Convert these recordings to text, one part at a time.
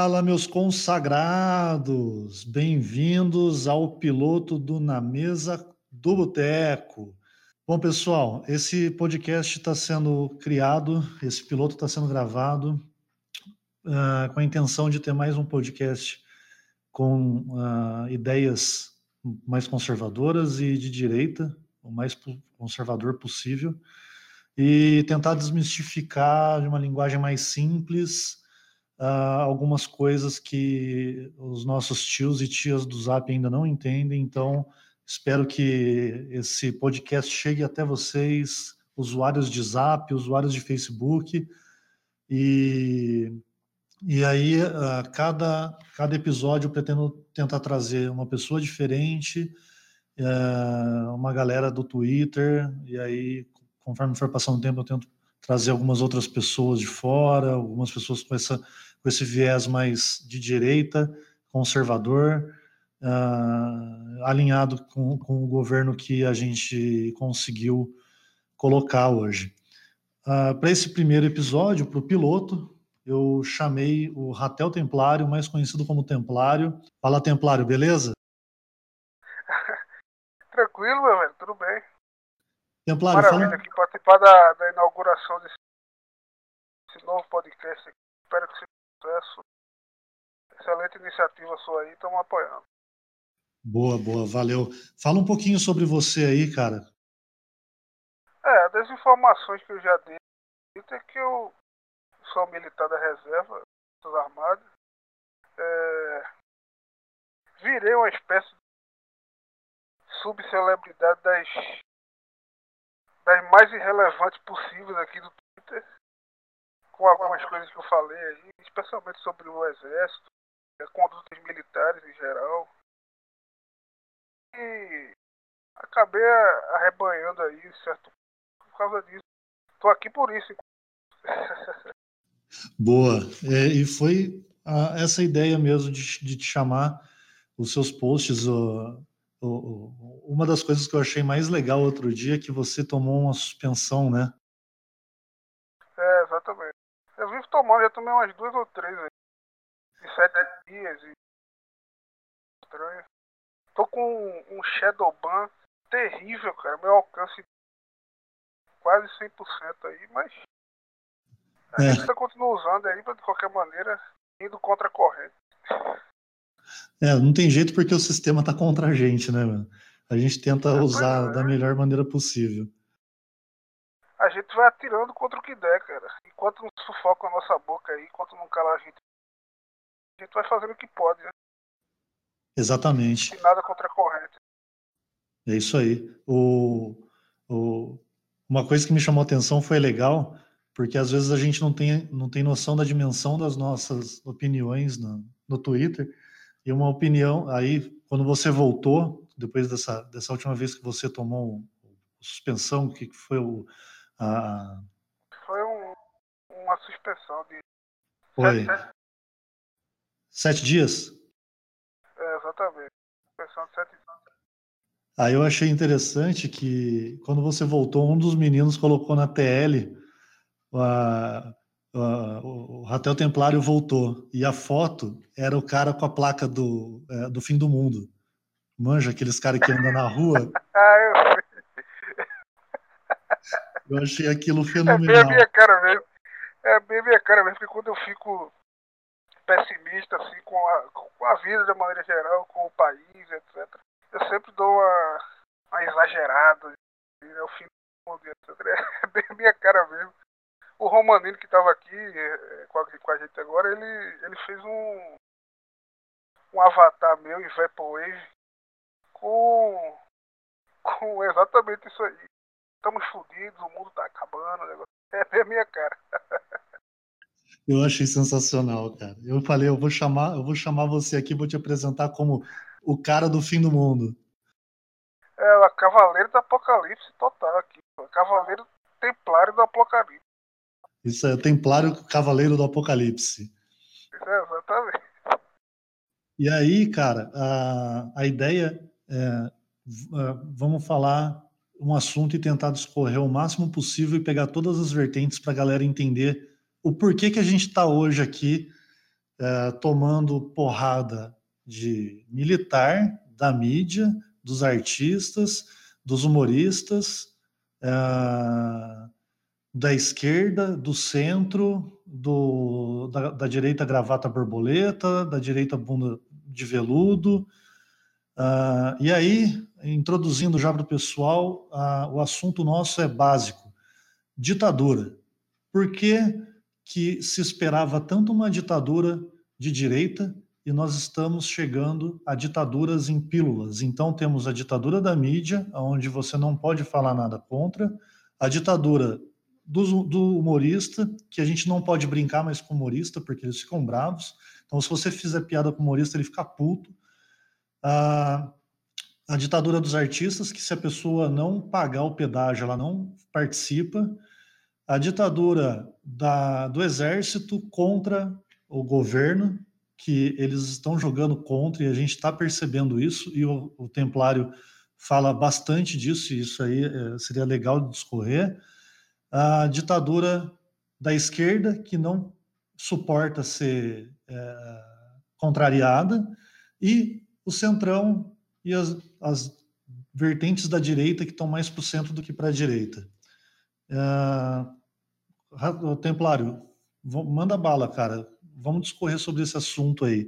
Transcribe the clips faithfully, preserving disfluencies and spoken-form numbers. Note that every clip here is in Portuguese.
Fala, meus consagrados! Bem-vindos ao piloto do Na Mesa do Boteco. Bom, pessoal, esse podcast está sendo criado, esse piloto está sendo gravado uh, com a intenção de ter mais um podcast com uh, ideias mais conservadoras e de direita, o mais conservador possível, e tentar desmistificar de uma linguagem mais simples Uh, algumas coisas que os nossos tios e tias do Zap ainda não entendem, então espero que esse podcast chegue até vocês, usuários de Zap, usuários de Facebook, e, e aí uh, cada, cada episódio eu pretendo tentar trazer uma pessoa diferente, uh, uma galera do Twitter, e aí conforme for passando o tempo eu tento trazer algumas outras pessoas de fora, algumas pessoas com, essa, com esse viés mais de direita, conservador, uh, alinhado com, com o governo que a gente conseguiu colocar hoje. Uh, para esse primeiro episódio, para o piloto, eu chamei o Ratel Templário, mais conhecido como Templário. Fala, Templário, beleza? Tranquilo, meu velho, tudo bem. Templário, Maravilha fala... aqui participar da, da inauguração desse, desse novo podcast. Espero que seja um sucesso. Excelente iniciativa sua aí, estamos apoiando. Boa, boa, valeu. Fala um pouquinho sobre você aí, cara. É, das informações que eu já dei, é que eu sou militar da reserva das Armadas. É, virei uma espécie de subcelebridade das, das mais irrelevantes possíveis aqui do Twitter, com algumas coisas que eu falei aí, especialmente sobre o exército, a conduta dos militares em geral. E acabei arrebanhando aí, certo? Por causa disso. Tô aqui por isso. Boa. É, e foi a, essa ideia mesmo de, de te chamar os seus posts. O, o, uma das coisas que eu achei mais legal outro dia é que você tomou uma suspensão, né? É, exatamente. Eu vivo tomando, já tomei umas duas ou três aí. De sete dias e estranho. Tô com um, um shadow ban terrível, cara. Meu alcance quase cem por cento aí, mas a É. gente ainda continua usando aí, mas de qualquer maneira, indo contra a corrente. É, não tem jeito porque o sistema tá contra a gente, né, mano? A gente tenta É, usar é. da melhor maneira possível. A gente vai atirando contra o que der, cara. Enquanto não sufoca a nossa boca aí, enquanto não cala a gente, a gente vai fazendo o que pode, né? Exatamente. E nada contra a corrente. É isso aí. O, o, uma coisa que me chamou a atenção foi legal, porque às vezes a gente não tem, não tem noção da dimensão das nossas opiniões no, no Twitter. E uma opinião, aí, quando você voltou, depois dessa, dessa última vez que você tomou suspensão, que foi o. A... Foi um, uma suspensão de Foi. sete, Sete dias? é, exatamente. Suspensão de sete dias. Aí eu achei interessante que, quando você voltou, um dos meninos colocou na T L. A, a, o Ratel Templário voltou. E a foto era o cara com a placa do, é, do fim do mundo. Manja, aqueles caras que andam na rua. Ah, eu sei. Eu achei aquilo É bem a fenomenal. minha cara mesmo. É bem a minha cara mesmo, porque quando eu fico pessimista assim com a, com a vida de maneira geral, com o país, etcétera, eu sempre dou uma, uma exagerada. Né, o fim do mundo, etcétera. É bem a minha cara mesmo. O Romanino que estava aqui é, com, a, com a gente agora, ele, ele fez um, um avatar meu em Vaporwave com, com exatamente isso aí. Estamos fodidos, o mundo tá acabando, negócio. É bem a minha cara. Eu achei sensacional, cara. Eu falei, eu vou chamar, eu vou chamar você aqui, vou te apresentar como o cara do fim do mundo. É, o Cavaleiro do Apocalipse total aqui. O Cavaleiro Templário do Apocalipse. Isso é o Templário Cavaleiro do Apocalipse. Isso é exatamente. E aí, cara, a, a ideia é, vamos falar um assunto e tentar discorrer o máximo possível e pegar todas as vertentes para a galera entender o porquê que a gente está hoje aqui é, tomando porrada de militar, da mídia, dos artistas, dos humoristas, é, da esquerda, do centro, do, da, da direita gravata borboleta, da direita bunda de veludo. Uh, e aí, introduzindo já para o pessoal, uh, o assunto nosso é básico: ditadura. Por que, que se esperava tanto uma ditadura de direita e nós estamos chegando a ditaduras em pílulas? Então, temos a ditadura da mídia, onde você não pode falar nada contra, a ditadura do, do humorista, que a gente não pode brincar mais com humorista, porque eles ficam bravos. Então, se você fizer piada com humorista, ele fica puto. A, a ditadura dos artistas, que se a pessoa não pagar o pedágio, ela não participa. A ditadura da, do exército contra o governo, que eles estão jogando contra, e a gente está percebendo isso, e o, o Templário fala bastante disso, e isso aí é, seria legal de discorrer. A ditadura da esquerda, que não suporta ser é, contrariada, e o centrão e as, as vertentes da direita que estão mais para o centro do que para a direita. Uh, Templário, manda bala, cara. Vamos discorrer sobre esse assunto aí.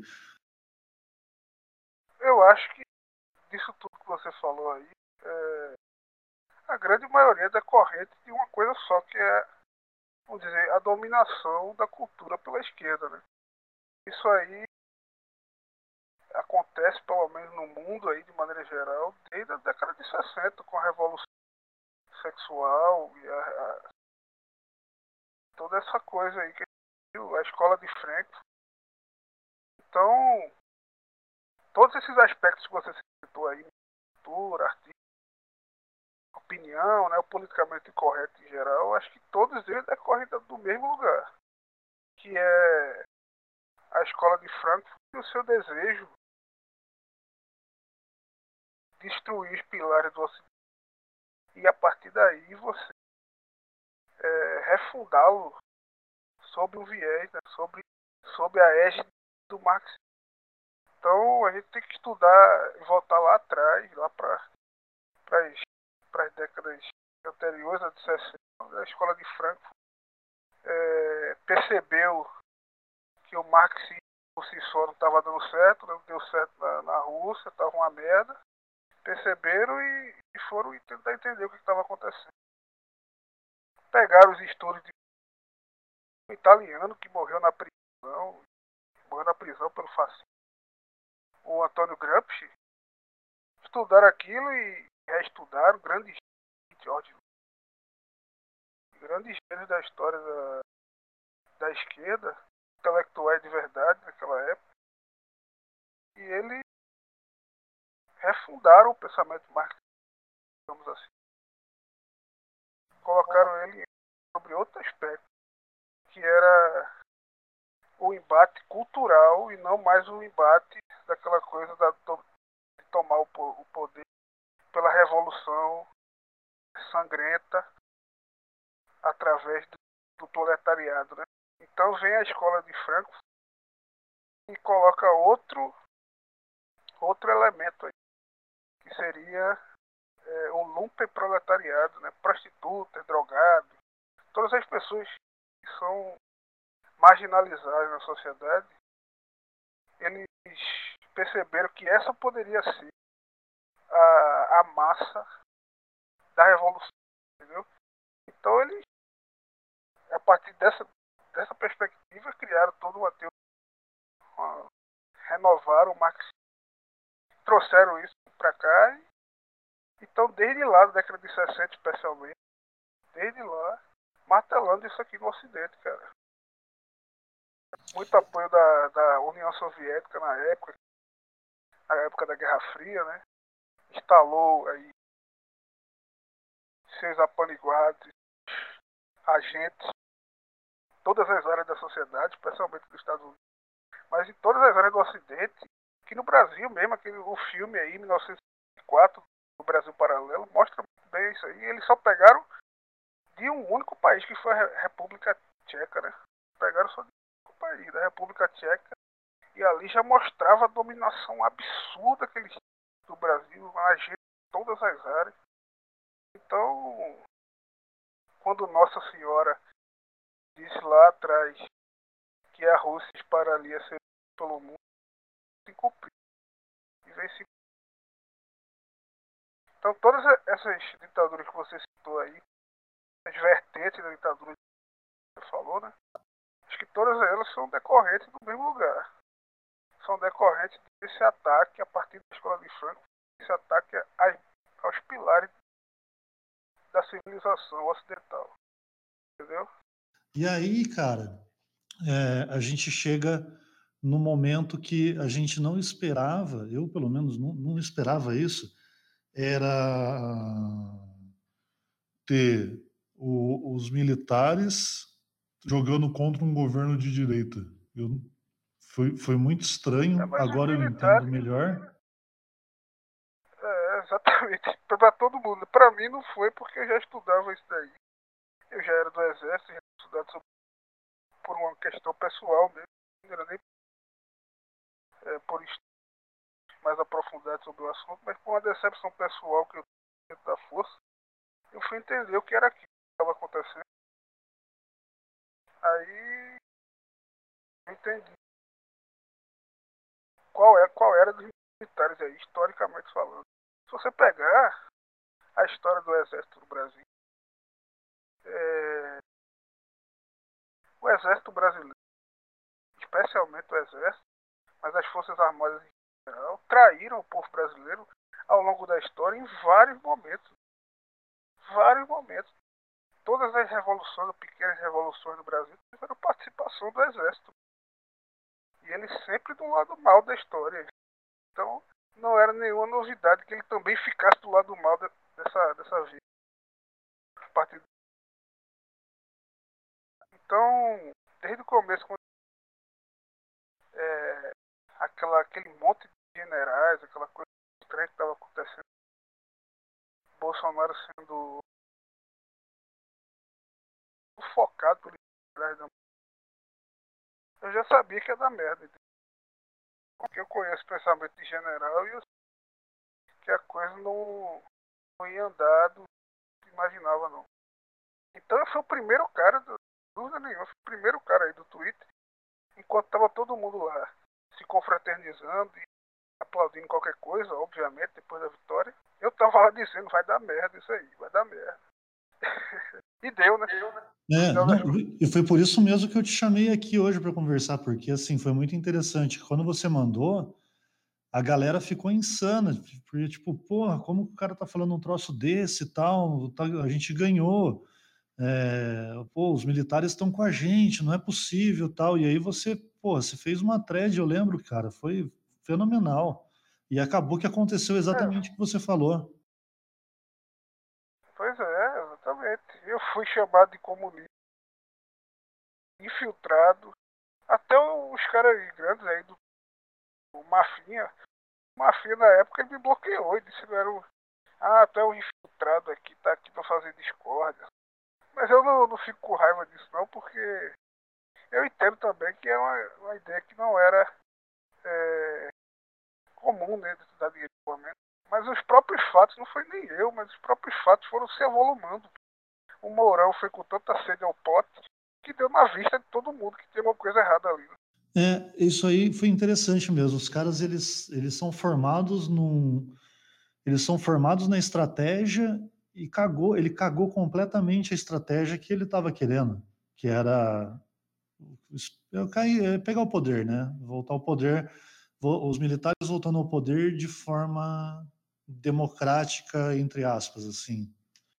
Eu acho que disso tudo que você falou aí, é, a grande maioria é decorrente de uma coisa só, que é, vamos dizer, a dominação da cultura pela esquerda, né? Isso aí acontece, pelo menos no mundo aí, de maneira geral, desde a década de sessenta, com a revolução sexual e a, a, toda essa coisa aí que a escola de Frankfurt. Então, todos esses aspectos que você citou aí, cultura, artista, opinião, né, o politicamente correto em geral, acho que todos eles decorrem do mesmo lugar, que é a escola de Frankfurt e o seu desejo de destruir os pilares do Ocidente e a partir daí você é, refundá-lo sob um viés, né, sobre, sob a égide do marxismo. Então a gente tem que estudar e voltar lá atrás, lá para as décadas anteriores, a de sessenta, a escola de Frankfurt é, percebeu que o marxismo por si só não estava dando certo, não deu certo na, na Rússia, estava uma merda. Perceberam e, e foram tentar entender o que estava acontecendo. Pegaram os estudos de um italiano que morreu na prisão, morreu na prisão pelo fascismo, o Antônio Gramsci, estudaram aquilo e reestudaram grandes George grandes gênios da história da, da esquerda, intelectuais de verdade naquela época, e eles refundaram o pensamento marxista, digamos assim. Colocaram ele sobre outro aspecto, que era o embate cultural e não mais o embate daquela coisa da, de tomar o, o poder pela revolução sangrenta através do, do proletariado, né? Então vem a escola de Frankfurt e coloca outro outro elemento aí, que seria é, o lumpenproletariado, né? Prostitutas, drogados, todas as pessoas que são marginalizadas na sociedade, eles perceberam que essa poderia ser a, a massa da revolução, entendeu? Então eles, a partir dessa, dessa perspectiva, criaram toda uma teoria, uma, renovaram o marxismo, trouxeram isso para cá e então desde lá, da década de sessenta especialmente, desde lá, martelando isso aqui no Ocidente, cara. Muito apoio da, da União Soviética na época, na época da Guerra Fria, né? Instalou aí seus apaniguados, agentes, em todas as áreas da sociedade, especialmente dos Estados Unidos, mas em todas as áreas do Ocidente, que no Brasil mesmo, aquele, o filme aí, mil novecentos e quatro, do Brasil Paralelo, mostra muito bem isso aí. Eles só pegaram de um único país, que foi a República Tcheca, né? Pegaram só de um único país, da República Tcheca, e ali já mostrava a dominação absurda que eles tinham do Brasil, agindo em todas as áreas. Então, quando Nossa Senhora disse lá atrás que a Rússia espalharia ser pelo mundo, se cumpriu. E vem se... Então, todas essas ditaduras que você citou aí, as vertentes da ditadura que você falou, né? Acho que todas elas são decorrentes do mesmo lugar. São decorrentes desse ataque a partir da escola de Frankfurt, esse ataque aos pilares da civilização ocidental. Entendeu? E aí, cara, é, a gente chega no momento que a gente não esperava, eu pelo menos não, não esperava isso, era ter o, os militares jogando contra um governo de direita. Eu, foi, foi muito É, estranho, mas os agora eu entendo militares, melhor. é, exatamente, para todo mundo. Para mim não foi porque eu já estudava isso daí. Eu já era do exército, já tinha estudado sobre, por uma questão pessoal mesmo, não era nem é, por estudos mais aprofundados sobre o assunto, mas por uma decepção pessoal que eu tinha dentro da força, eu fui entender o que era aquilo que estava acontecendo. Aí eu entendi qual, é, qual era dos militares aí, historicamente falando. Se você pegar a história do exército do Brasil, é, o exército brasileiro, especialmente o exército, mas as forças armadas em geral, traíram o povo brasileiro ao longo da história em vários momentos. Vários momentos. Todas as revoluções, pequenas revoluções do Brasil, tiveram participação do exército. E ele sempre do lado mal da história. Então, não era nenhuma novidade que ele também ficasse do lado mal de, dessa, dessa vida. Então, desde o começo, quando, é, aquela, aquele monte de generais, aquela coisa estranha que estava acontecendo, Bolsonaro sendo sufocado por generais da... Eu já sabia que ia dar merda. Entendeu? Porque eu conheço o pensamento de general e eu sei que a coisa não, não ia andar do que imaginava, não. Então eu fui o primeiro cara, dúvida nenhuma, eu fui o primeiro cara aí do Twitter, enquanto tava todo mundo lá se confraternizando e aplaudindo qualquer coisa, obviamente, depois da vitória. Eu tava lá dizendo, vai dar merda isso aí, vai dar merda. E deu, né? É, não, e foi por isso mesmo que eu te chamei aqui hoje para conversar, porque assim foi muito interessante. Quando você mandou, a galera ficou insana, porque tipo, porra, como o cara tá falando um troço desse e tal, tá, a gente ganhou, é, pô, os militares estão com a gente, não é possível, tal. E aí você, pô, você fez uma thread, eu lembro, cara, foi fenomenal. E acabou que aconteceu exatamente É, o que você falou. pois é, exatamente. Eu fui chamado de comunista, infiltrado. Até os caras grandes aí do, do Mafinha. O Mafinha na época ele me bloqueou e disse que era um. Ah, até um infiltrado aqui, tá aqui pra fazer discórdia. Mas eu não, não fico com raiva disso não, porque eu entendo também que é uma, uma ideia que não era é, comum dentro da direita. Mas os próprios fatos, não foi nem eu, mas os próprios fatos foram se avolumando. O Mourão foi com tanta sede ao pote que deu na vista de todo mundo que tinha uma coisa errada ali. É, isso aí foi interessante mesmo. Os caras, eles, eles são formados num, eles são formados na estratégia e cagou, ele cagou completamente a estratégia que ele estava querendo, que era eu caí, é pegar o poder, né? Voltar ao poder, vo- os militares voltando ao poder de forma democrática, entre aspas, assim.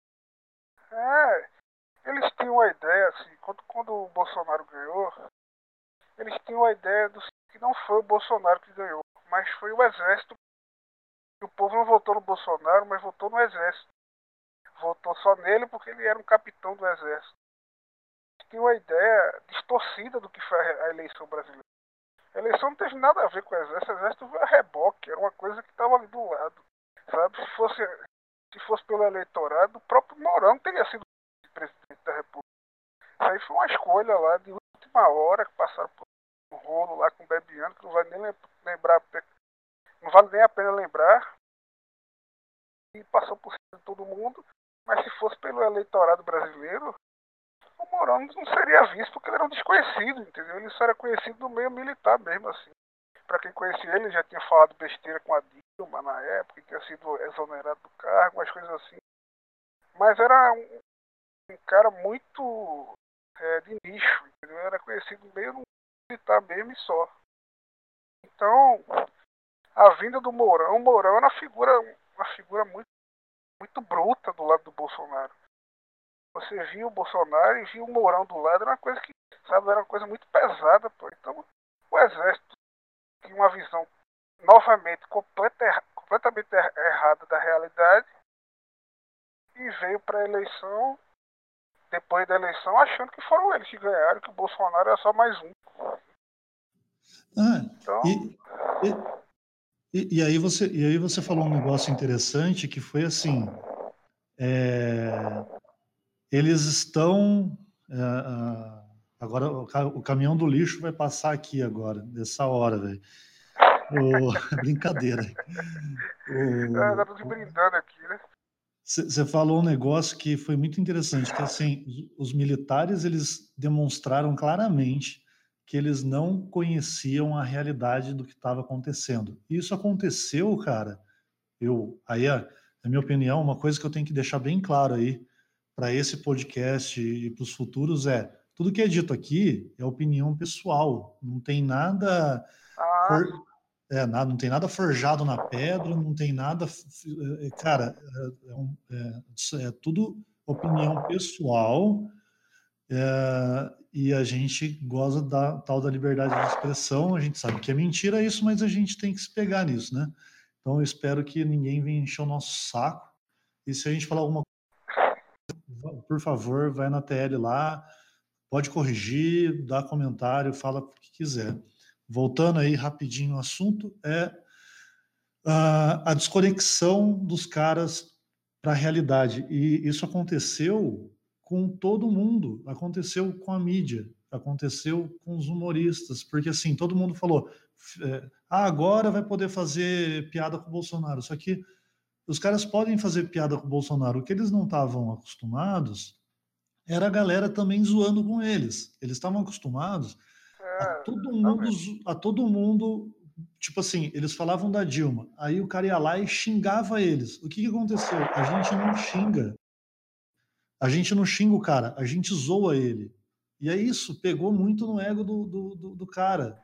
É, eles tinham uma ideia, assim, quando, quando o Bolsonaro ganhou, eles tinham a ideia do que não foi o Bolsonaro que ganhou, mas foi o exército. E o povo não votou no Bolsonaro, mas votou no exército. Votou só nele porque ele era um capitão do exército. Eles tinham uma ideia distorcida do que foi a eleição brasileira. A eleição não teve nada a ver com o exército, o exército veio a reboque, era uma coisa que estava ali do lado. Sabe? Se fosse, se fosse pelo eleitorado, o próprio Mourão teria sido presidente da República. Isso aí foi uma escolha lá de última hora que passaram por bolo lá com o Bebiano, que não vai nem lembrar, não vale nem a pena lembrar, e passou por cima de todo mundo, mas se fosse pelo eleitorado brasileiro, o Mourão não seria visto porque ele era um desconhecido, entendeu? Ele só era conhecido no meio militar mesmo, assim. Para quem conhecia ele, já tinha falado besteira com a Dilma na época, tinha sido exonerado do cargo, umas coisas assim. Mas era um, um cara muito é, de nicho, entendeu? Era conhecido no meio militar mesmo e só. Então, a vinda do Mourão, o Mourão era uma figura, uma figura muito, muito bruta do lado do Bolsonaro. Você via o Bolsonaro e via o Mourão do lado, era uma coisa que, sabe, era uma coisa muito pesada, pô. Então, o exército tinha uma visão novamente completa, completamente errada da realidade e veio para a eleição, depois da eleição, achando que foram eles que ganharam, que o Bolsonaro era só mais um. Ah, Então, e, e, e, aí você, e aí você falou um negócio interessante que foi assim, é, eles estão... é, ah, agora o, ca- o caminhão do lixo vai passar aqui agora, nessa hora, velho. O- Brincadeira. tá O, tudo brindando aqui, né? Você falou um negócio que foi muito interessante, que assim, os, os militares eles demonstraram claramente que eles não conheciam a realidade do que estava acontecendo. E isso aconteceu, cara. Eu, aí, a, na minha opinião, uma coisa que eu tenho que deixar bem claro aí para esse podcast e para os futuros é: tudo que é dito aqui é opinião pessoal, não tem nada Ah, for- é, nada, não tem nada forjado na pedra, não tem nada. É, cara, é, é um- é- isso é tudo opinião pessoal, é, e a gente goza da tal da liberdade de expressão. A gente sabe que é mentira isso, mas a gente tem que se pegar nisso, né? Então eu espero que ninguém venha encher o nosso saco. E se a gente falar alguma coisa, por favor, vai na T L lá, pode corrigir, dá comentário, fala o que quiser. Voltando aí rapidinho ao assunto, é a, a desconexão dos caras para a realidade. E isso aconteceu com todo mundo, aconteceu com a mídia, aconteceu com os humoristas, porque assim, todo mundo falou, é, ah, agora vai poder fazer piada com o Bolsonaro. Só que os caras podem fazer piada com o Bolsonaro. O que eles não estavam acostumados era a galera também zoando com eles. Eles estavam acostumados a é, todo tá mundo, vendo? a todo mundo, tipo assim, eles falavam da Dilma, aí o cara ia lá e xingava eles. O que que aconteceu? A gente não xinga. A gente não xinga o cara, a gente zoa ele. E é isso, pegou muito no ego do, do, do, do cara.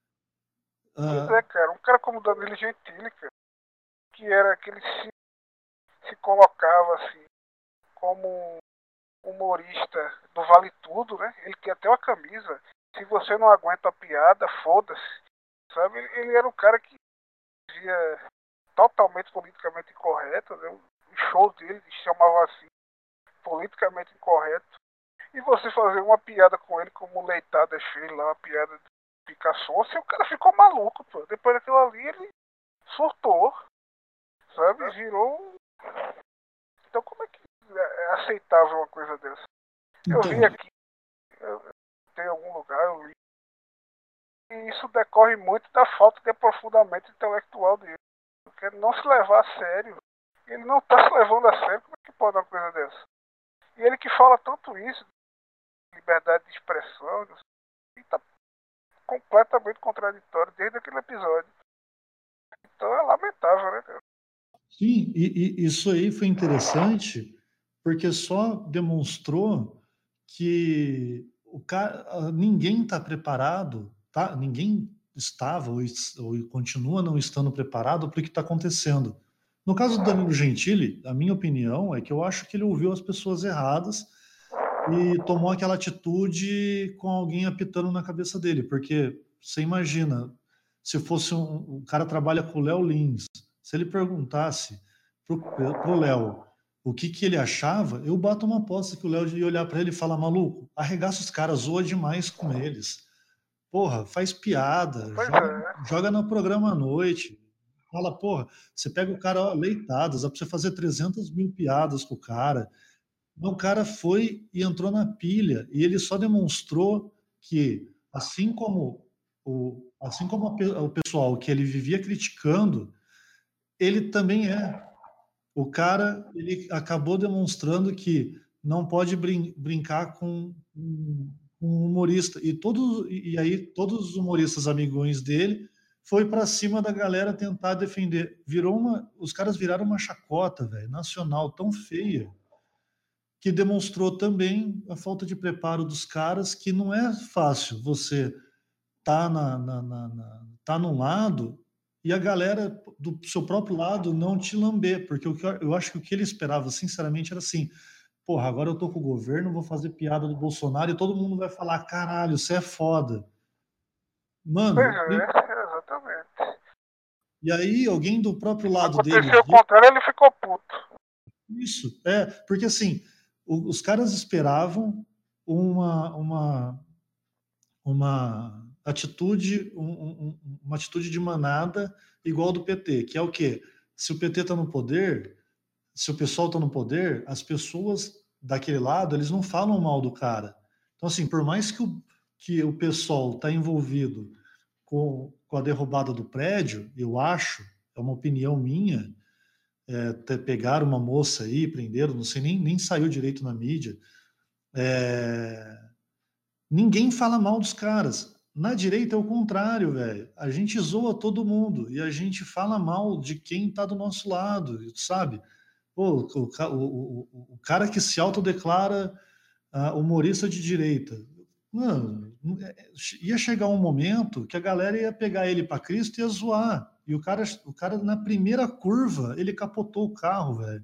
Pois Ah, é, cara, um cara como o Danilo Gentili, cara, que era aquele se, se colocava assim como humorista do Vale Tudo, né? Ele tinha até uma camisa. Se você não aguenta a piada, foda-se. Sabe? Ele, ele era um cara que dizia totalmente politicamente incorreto, né? O show dele chamava assim, politicamente incorreto. E você fazer uma piada com ele, como o Leitadas fez lá, uma piada de ficar sonsa, e o cara ficou maluco, pô. Depois daquilo ali, ele surtou, sabe? Virou um... Então como é que é aceitável uma coisa dessa? Eu vi então, aqui, eu, tem algum lugar, eu li. E isso decorre muito da falta de aprofundamento intelectual dele. Porque não se levar a sério. Ele não está se levando a sério. Como é que pode uma coisa dessa? E ele que fala tanto isso, de liberdade de expressão, está completamente contraditório desde aquele episódio. Então é lamentável, né, cara? sim, e, e isso aí foi interessante, porque só demonstrou que o cara, ninguém está preparado, tá? Ninguém estava ou, ou continua não estando preparado para o que está acontecendo. No caso do Danilo Gentili, a minha opinião é que eu acho que ele ouviu as pessoas erradas e tomou aquela atitude com alguém apitando na cabeça dele, porque você imagina, se fosse um, um cara trabalha com o Léo Lins, se ele perguntasse pro Léo o que que ele achava, eu bato uma aposta que o Léo ia olhar para ele e falar: maluco, arregaça os caras, zoa demais com eles. Porra, faz piada, Pois joga, é. joga no programa à noite. Fala, porra, você pega o cara ó, leitadas, dá pra você fazer trezentas mil piadas com o cara. Mas o cara foi e entrou na pilha, e ele só demonstrou que, assim como o, assim como a pe- o pessoal que ele vivia criticando, ele também é. O cara, ele acabou demonstrando que não pode brin- brincar com um um humorista. E, todos, e aí todos os humoristas amigões dele foi para cima da galera tentar defender. Virou uma, os caras viraram uma chacota, velho, nacional tão feia, que demonstrou também a falta de preparo dos caras, que não é fácil você tá na, na, na, na- tá num lado e a galera do seu próprio lado não te lamber, porque o que eu, eu acho que o que ele esperava, sinceramente, era assim: porra, agora eu tô com o governo, vou fazer piada do Bolsonaro e todo mundo vai falar, caralho, você é foda. Pois Mano, e, é, exatamente. e aí alguém do próprio lado dele, Aconteceu o contrário, ele ficou puto. isso, é, porque assim, o- os caras esperavam uma, uma, uma atitude, um- um- um- uma atitude de manada igual do P T, que é o quê? Se o P T está no poder, se o pessoal está no poder, as pessoas daquele lado, eles não falam mal do cara. Então, assim, por mais que o, que o pessoal está envolvido com, com a derrubada do prédio, eu acho, é uma opinião minha, é, até pegaram uma moça aí, prenderam, não sei, nem, nem saiu direito na mídia, é, ninguém fala mal dos caras. Na direita é o contrário, velho. A gente zoa todo mundo e a gente fala mal de quem tá do nosso lado, sabe? Pô, o, ca- o- o- o cara que se autodeclara ah, humorista de direita. Mano, é- ia chegar um momento que a galera ia pegar ele para Cristo e ia zoar. E o cara, o cara, na primeira curva, ele capotou o carro, velho.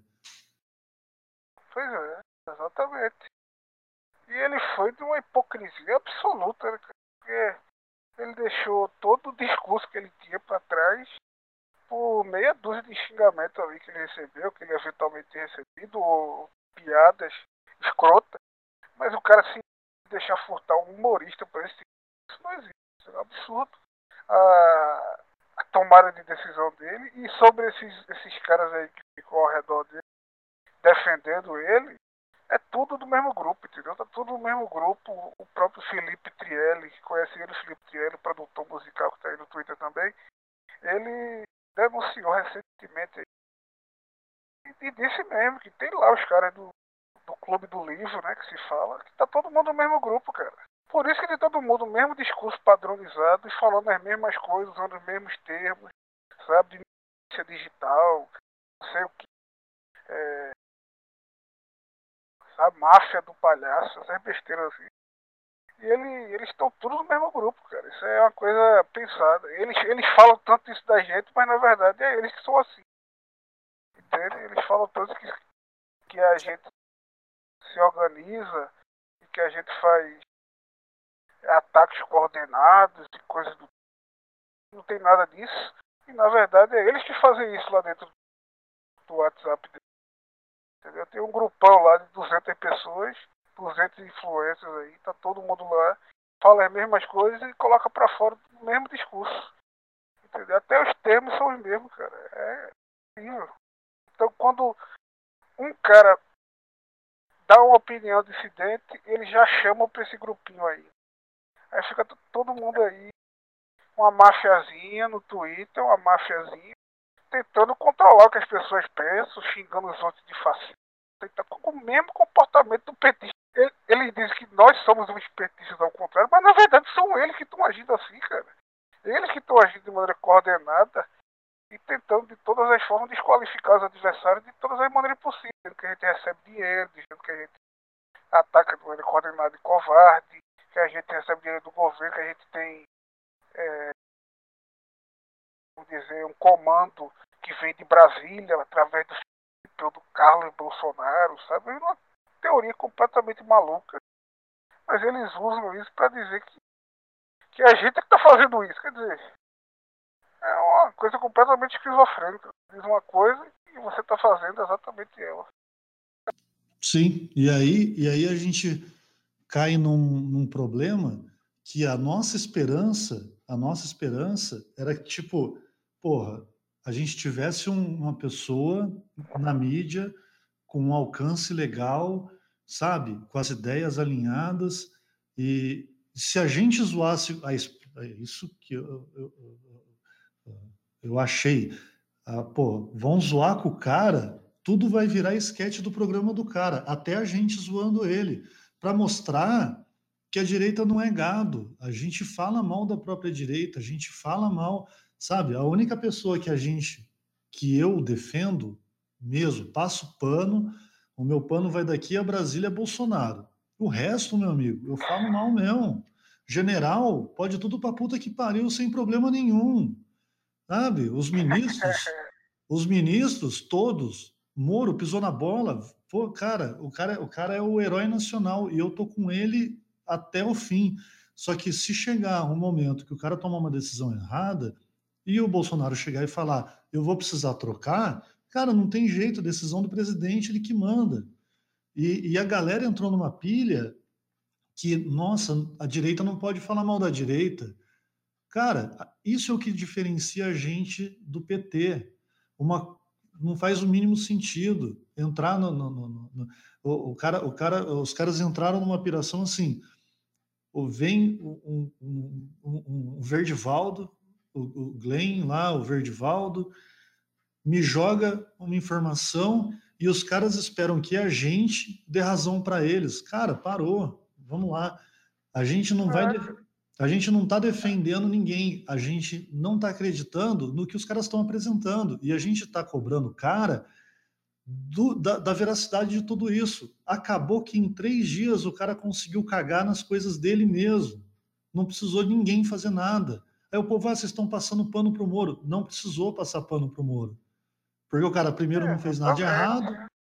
Pois é, exatamente. E ele foi de uma hipocrisia absoluta, né, cara? Porque ele deixou todo o discurso que ele tinha para trás por meia dúzia de xingamentos ali que ele recebeu, que ele eventualmente tinha recebido, ou piadas escrotas. Mas o cara se deixar furtar um humorista por esse tipo, isso não existe. Isso é um absurdo. A, a tomada de decisão dele e sobre esses, esses caras aí que ficam ao redor dele defendendo ele, é tudo do mesmo grupo, entendeu? Tá tudo do mesmo grupo. O próprio Felipe Trielli, que conhece ele, o Felipe Trielli, produtor musical que tá aí no Twitter também, ele denunciou recentemente e, e disse mesmo que tem lá os caras do, do Clube do Livro, né, que se fala, que tá todo mundo no mesmo grupo, cara. Por isso que tem todo mundo o mesmo discurso padronizado e falando as mesmas coisas, usando os mesmos termos, sabe, de mídia digital, não sei o que, é, sabe, máfia do palhaço, essas besteiras assim. E ele, eles estão todos no mesmo grupo, cara. Isso é uma coisa pensada. Eles, eles falam tanto isso da gente, mas na verdade é eles que são assim. Entende? Eles falam tanto que, que a gente se organiza e que a gente faz ataques coordenados e coisas do. Não tem nada disso. E na verdade é eles que fazem isso lá dentro do WhatsApp. Entendeu? Tem um grupão lá de duzentas pessoas, duzentos influencers aí, tá todo mundo lá, fala as mesmas coisas e coloca pra fora o mesmo discurso. Entendeu? Até os termos são os mesmos, cara. É incrível. Então quando um cara dá uma opinião dissidente, ele já chama pra esse grupinho aí. Aí fica todo mundo aí, uma mafiazinha no Twitter, uma mafiazinha, tentando controlar o que as pessoas pensam, xingando os outros de fascista. Tá com o mesmo comportamento do petista. Eles dizem que nós somos os petistas ao contrário, mas na verdade são eles que estão agindo assim, cara. Eles que estão agindo de maneira coordenada e tentando de todas as formas desqualificar os adversários de todas as maneiras possíveis. Dizendo que a gente recebe dinheiro, dizendo que a gente ataca de maneira coordenada e covarde, que a gente recebe dinheiro do governo, que a gente tem, é, vamos dizer, um comando que vem de Brasília através do do Carlos Bolsonaro, sabe? É uma teoria completamente maluca. Mas eles usam isso para dizer que, que a gente é que está fazendo isso. Quer dizer, é uma coisa completamente esquizofrênica. Diz uma coisa e você está fazendo exatamente ela. Sim, e aí, e aí a gente cai num, num problema que a nossa esperança, a nossa esperança era que, tipo, porra, a gente tivesse um- uma pessoa na mídia com um alcance legal, sabe, com as ideias alinhadas, e se a gente zoasse, a, é isso que eu, eu, eu, eu achei. Ah, pô, vão zoar com o cara, tudo vai virar esquete do programa do cara, até a gente zoando ele, para mostrar que a direita não é gado. A gente fala mal da própria direita, a gente fala mal, sabe? A única pessoa que a gente, que eu defendo mesmo, passo pano, o meu pano vai daqui a Brasília, Bolsonaro. O resto, meu amigo, eu falo mal mesmo. General, pode tudo pra puta que pariu sem problema nenhum. Sabe? Os ministros, os ministros todos, Moro pisou na bola. Pô, cara, o cara, o cara é o herói nacional e eu tô com ele até o fim. Só que se chegar um momento que o cara tomar uma decisão errada e o Bolsonaro chegar e falar, eu vou precisar trocar, cara, não tem jeito, a decisão do presidente ele que manda. E, e a galera entrou numa pilha que, nossa, a direita não pode falar mal da direita. Cara, isso é o que diferencia a gente do P T. Uma, não faz o mínimo sentido entrar no, no, no, no o, o cara, o cara, os caras entraram numa piração assim. Ou vem um, um, um, um Verdivaldo, o, o Glenn lá, o Verdivaldo, me joga uma informação e os caras esperam que a gente dê razão para eles. Cara, parou. Vamos lá. A gente não vai. A gente não está defendendo ninguém, a gente não está acreditando no que os caras estão apresentando e a gente está cobrando cara do, da, da veracidade de tudo isso. Acabou que em três dias o cara conseguiu cagar nas coisas dele mesmo, não precisou ninguém fazer nada. Aí o povo, ah, vocês estão passando pano para o Moro. Não precisou passar pano para o Moro, porque o cara primeiro não fez nada de errado,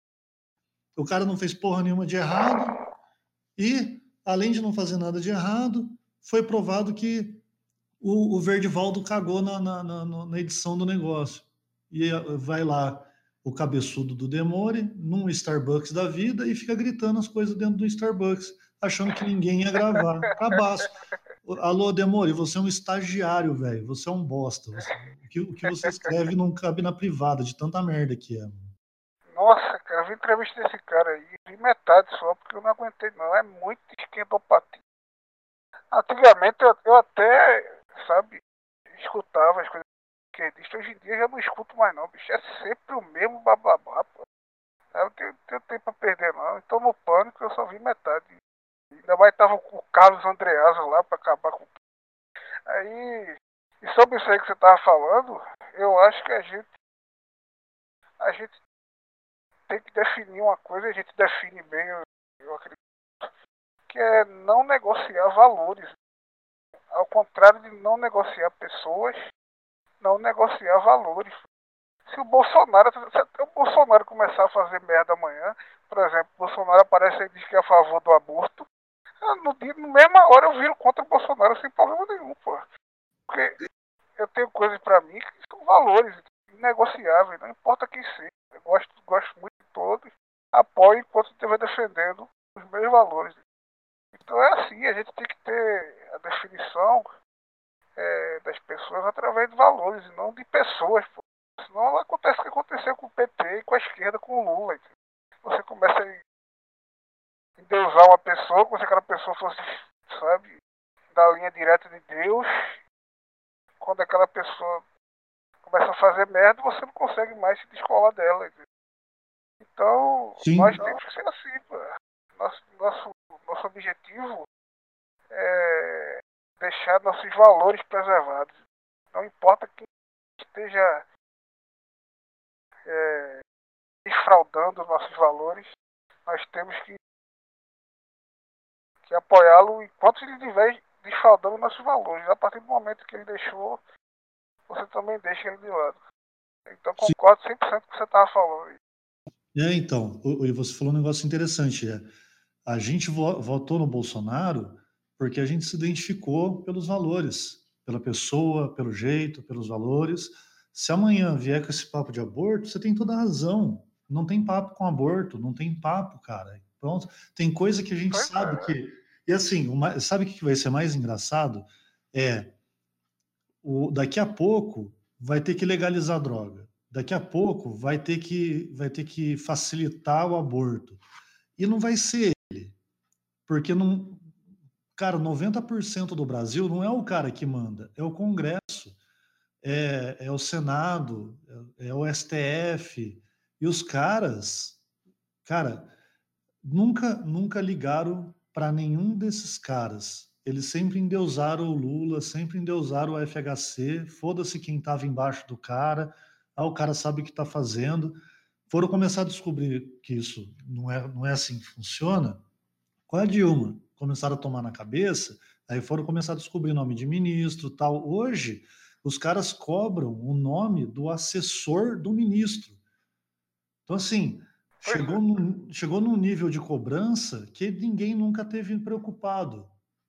o cara não fez porra nenhuma de errado e, além de não fazer nada de errado, foi provado que o, o Verdivaldo cagou na, na, na, na edição do negócio. E vai lá o cabeçudo do Demore num Starbucks da vida e fica gritando as coisas dentro do Starbucks, achando que ninguém ia gravar. Cabaço. Alô, Demore, você é um estagiário, velho. Você é um bosta. Você, o, que, o que você escreve não cabe na privada, de tanta merda que é. Nossa, cara, eu vi entrevista desse cara aí, vi metade só, porque eu não aguentei não. É muito esquentopatia. Antigamente eu, eu até, sabe, escutava as coisas esquerdistas. Hoje em dia eu já não escuto mais não, bicho. É sempre o mesmo bababá, pô. Eu não tenho, tenho tempo pra perder não. Então no pânico eu só vi metade. Ainda mais tava com o Carlos Andreasa lá pra acabar com. Aí, e sobre isso aí que você tava falando, eu acho que a gente, a gente tem que definir uma coisa, a gente define bem, eu, eu acredito, que é não negociar valores. Ao contrário de não negociar pessoas, não negociar valores. Se o Bolsonaro, se até o Bolsonaro começar a fazer merda amanhã, por exemplo, o Bolsonaro aparece e diz que é a favor do aborto, no, dia, no mesma hora eu viro contra o Bolsonaro sem problema nenhum, pô. Porque eu tenho coisas pra mim que são valores inegociáveis, não importa quem seja. Eu gosto, gosto muito de todos, apoio enquanto estiver defendendo os meus valores. Então é assim, a gente tem que ter a definição é, das pessoas através de valores e não de pessoas, pô. Senão acontece o que aconteceu com o P T e com a esquerda, com o Lula. Você começa a endeusar uma pessoa, como se aquela pessoa fosse, sabe, da linha direta de Deus. Quando aquela pessoa começa a fazer merda, você não consegue mais se descolar dela. Então, Sim. nós temos que ser assim, pô. Nosso, nosso, nosso objetivo é deixar nossos valores preservados. Não importa quem esteja é, defraudando nossos valores, nós temos que, que apoiá-lo enquanto ele estiver desfraudando nossos valores. A partir do momento que ele deixou, você também deixa ele de lado. Então concordo cem por cento com o que você estava falando. É, então, e você falou um negócio interessante. É, a gente vo votou no Bolsonaro porque a gente se identificou pelos valores, pela pessoa, pelo jeito, pelos valores. Se amanhã vier com esse papo de aborto, você tem toda a razão. Não tem papo com aborto, não tem papo, cara. Pronto. Tem coisa que a gente Pois sabe é. que. E assim, uma, sabe o que vai ser mais engraçado? É o, daqui a pouco vai ter que legalizar a droga. Daqui a pouco vai ter que, vai ter que facilitar o aborto. E não vai ser ele, porque não, cara, noventa por cento do Brasil não é o cara que manda, é o Congresso, é, é o Senado, é, é o S T F. E os caras, cara, nunca, nunca ligaram para nenhum desses caras. Eles sempre endeusaram o Lula, sempre endeusaram o F H C, foda-se quem estava embaixo do cara, ah, o cara sabe o que está fazendo. Foram começar a descobrir que isso não é, não é assim que funciona com a Dilma. Começaram a tomar na cabeça, aí foram começar a descobrir nome de ministro tal. Hoje, os caras cobram o nome do assessor do ministro. Então, assim, Pois chegou é, num, chegou num nível de cobrança que ninguém nunca teve preocupado.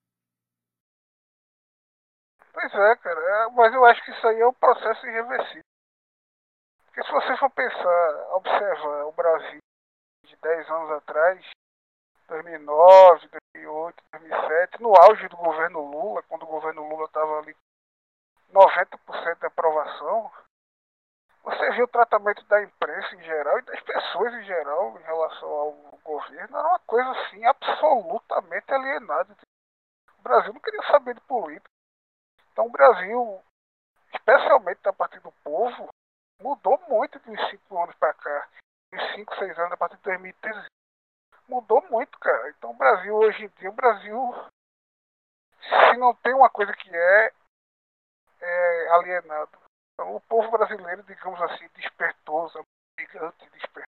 pois é, cara. É, mas eu acho que isso aí é um processo irreversível. Porque se você for pensar, observar o Brasil de dez anos atrás, dois mil e nove, dois mil e oito, dois mil e sete, no auge do governo Lula, quando o governo Lula estava ali noventa por cento de aprovação, você viu o tratamento da imprensa em geral e das pessoas em geral em relação ao governo, era uma coisa assim absolutamente alienada. O Brasil não queria saber de política. Então o Brasil, especialmente a partir do povo, mudou muito de uns cinco anos para cá. Uns cinco, seis anos, a partir de dois mil e treze. Mudou muito, cara. Então o Brasil, hoje em dia, o Brasil, se não tem uma coisa que é, é alienado. Então o povo brasileiro, digamos assim, despertou, sabe? Gigante despertou.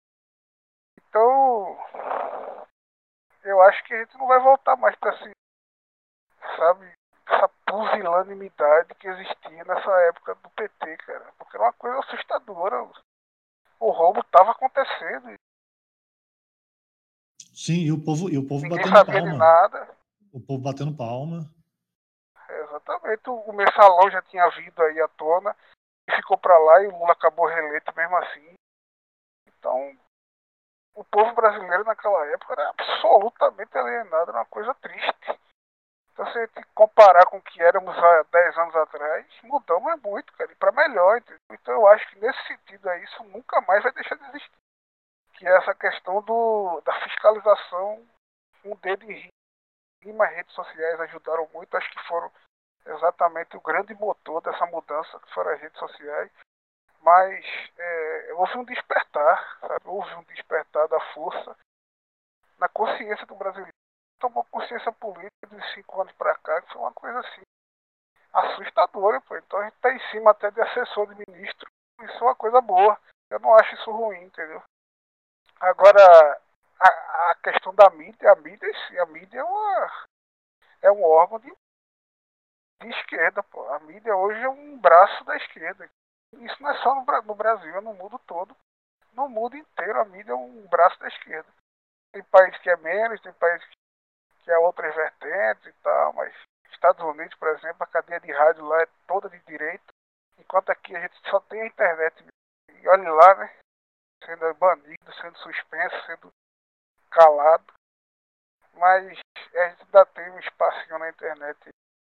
Então, eu acho que a gente não vai voltar mais para esse, sabe, essa pusilanimidade que existia nessa época do P T, cara. Porque era uma coisa assustadora. O roubo estava acontecendo. Sim, e o povo, e o povo Ninguém batendo sabia de palma. nada. O povo batendo palma. É, exatamente. O mensalão já tinha vindo aí à tona e ficou para lá e o Lula acabou reeleito mesmo assim. Então, o povo brasileiro naquela época era absolutamente alienado, era uma coisa triste. Então, se a gente comparar com o que éramos há dez anos atrás, mudamos é muito, cara, e para melhor. Entendeu? Então, eu acho que nesse sentido aí, isso nunca mais vai deixar de existir. Que é essa questão do, da fiscalização, um dedo em rima, as redes sociais ajudaram muito, acho que foram exatamente o grande motor dessa mudança, que foram as redes sociais. Mas é, houve um despertar, sabe? Houve um despertar da força na consciência do brasileiro. Tomou consciência política de cinco anos para cá, que foi uma coisa assim assustadora, pô. Então a gente tá em cima até de assessor de ministro. Isso é uma coisa boa. Eu não acho isso ruim, entendeu? Agora, a, a questão da mídia, a mídia, a mídia é, uma, é um órgão de, de esquerda, pô. A mídia hoje é um braço da esquerda. Isso não é só no, no Brasil, é no mundo todo. No mundo inteiro a mídia é um braço da esquerda. Tem país que é menos, tem país que é outras vertentes e tal, mas Estados Unidos, por exemplo, a cadeia de rádio lá é toda de direita, enquanto aqui a gente só tem a internet. E olha lá, né? Sendo banido, sendo suspenso, sendo calado. Mas a gente ainda tem um espacinho na internet.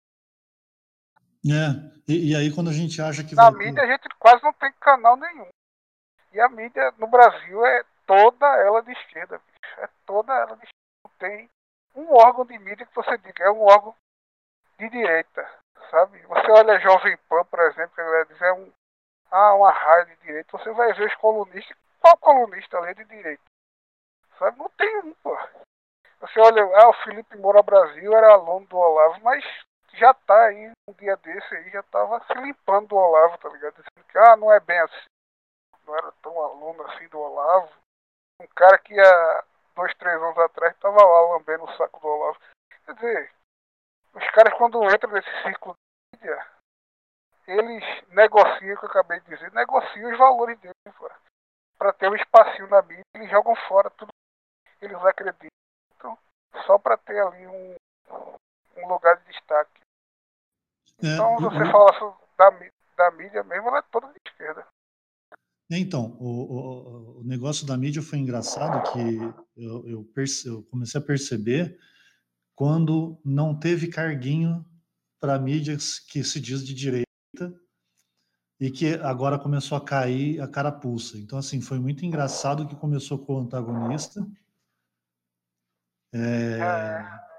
É, e, e aí quando a gente acha que Na vai ter. mídia a gente quase não tem canal nenhum. E a mídia no Brasil é toda ela de esquerda, bicho. É toda ela de esquerda. Não tem um órgão de mídia que você diga, é um órgão de direita, sabe? Você olha a Jovem Pan, por exemplo, que vai dizer um, ah, uma rádio de direita, você vai ver os colunistas, qual colunista ali é de direita? Sabe? Não tem um, pô. Você olha, ah, o Felipe Moura Brasil era aluno do Olavo, mas já tá aí, um dia desse aí, já tava se limpando do Olavo, tá ligado? Dizendo que, ah, não é bem assim, não era tão aluno assim do Olavo. Um cara que há dois, três anos atrás tava lá lambendo o saco do Olavo. Quer dizer, os caras quando entram nesse círculo de mídia, eles negociam, o que eu acabei de dizer, negociam os valores deles, para ter um espacinho na mídia, eles jogam fora tudo que eles acreditam, só para ter ali um, um lugar de destaque. É, Então, se o, você o- fala da, da mídia mesmo, ela é toda de esquerda. então, o, o, o negócio da mídia foi engraçado que eu, eu, perce, eu comecei a perceber quando não teve carguinho para mídias que se diz de direita e que agora começou a cair a carapuça. Então, assim, foi muito engraçado que começou com o antagonista, É,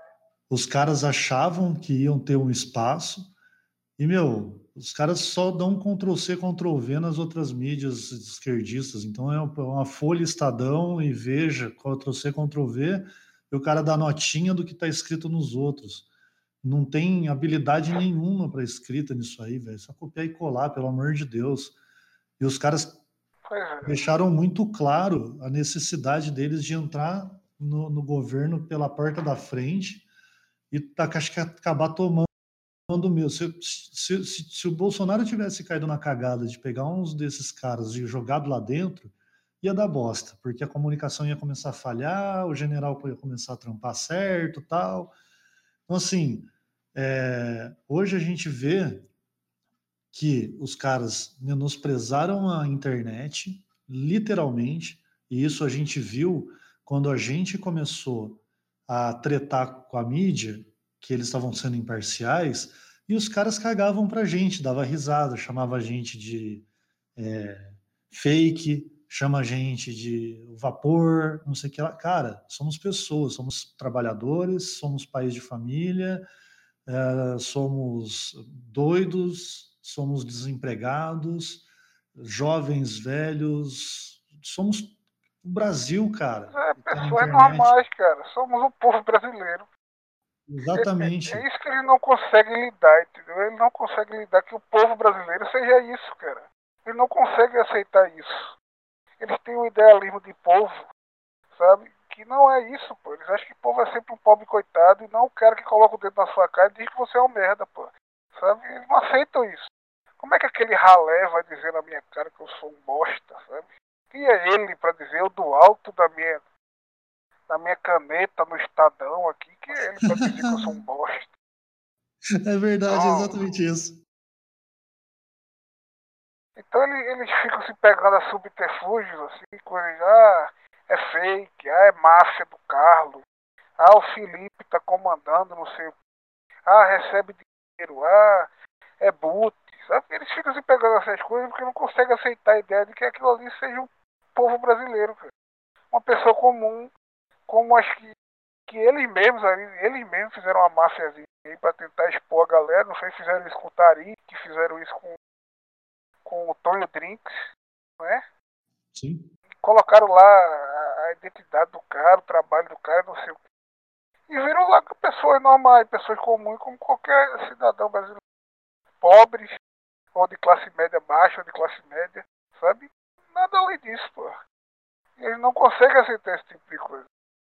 Os caras achavam que iam ter um espaço e, meu, os caras só dão control C, control V nas outras mídias esquerdistas. Então é uma Folha, Estadão e Veja, control C, control V, e o cara dá notinha do que está escrito nos outros. Não tem habilidade nenhuma para escrita nisso aí, velho. Só copiar e colar, pelo amor de Deus. E os caras deixaram muito claro a necessidade deles de entrar no, no governo pela porta da frente e tá, acho que acabar tomando mesmo. Se, se, se, se o Bolsonaro tivesse caído na cagada de pegar uns desses caras e jogado lá dentro, ia dar bosta, porque a comunicação ia começar a falhar, o general ia começar a trampar certo, tal. Então, assim, é, hoje a gente vê que os caras menosprezaram a internet, literalmente, e isso a gente viu quando a gente começou a tretar com a mídia, que eles estavam sendo imparciais, e os caras cagavam pra gente, dava risada, chamava a gente de é, fake, chama a gente de vapor, não sei o que lá. Cara, somos pessoas, somos trabalhadores, somos pais de família, é, somos doidos, somos desempregados, jovens, velhos, somos o Brasil, cara, É, que tá na pessoas internet. normais, cara. Somos o povo brasileiro. É, é, Exatamente. é isso que eles não conseguem lidar, entendeu? Eles não conseguem lidar que o povo brasileiro seja isso, cara. Eles não conseguem aceitar isso. Eles têm um idealismo de povo, sabe? Que não é isso, pô. Eles acham que o povo é sempre um pobre coitado e não o cara que coloca o dedo na sua cara e diz que você é um merda, pô. Sabe? Eles não aceitam isso. Como é que aquele ralé vai dizer na minha cara que eu sou um bosta, sabe? Quem é ele pra dizer eu do alto da minha, da minha caneta no Estadão aqui? Quem é ele pra dizer que eu sou um bosta? É verdade, é Então, exatamente isso. então eles, eles ficam se pegando a subterfúgios, assim, coisas, ah, é fake, ah, é máfia do Carlos, ah, o Felipe tá comandando, não sei, ah, recebe dinheiro, ah, é boot, sabe? Eles ficam se pegando essas coisas porque não conseguem aceitar a ideia de que aquilo ali seja um povo brasileiro, cara. Uma pessoa comum, como acho que, que eles mesmos ali, eles mesmos fizeram uma máfiazinha aí pra tentar expor a galera, não sei se fizeram isso com o Tari, que fizeram isso com, com o Tonho Drinks, não é? Sim. Colocaram lá a, a identidade do cara, o trabalho do cara, não sei o que. E viram lá pessoas normais, pessoas comuns, como qualquer cidadão brasileiro. Pobres, ou de classe média baixa, ou de classe média, sabe? Nada além disso, pô. Eles não conseguem aceitar esse tipo de coisa.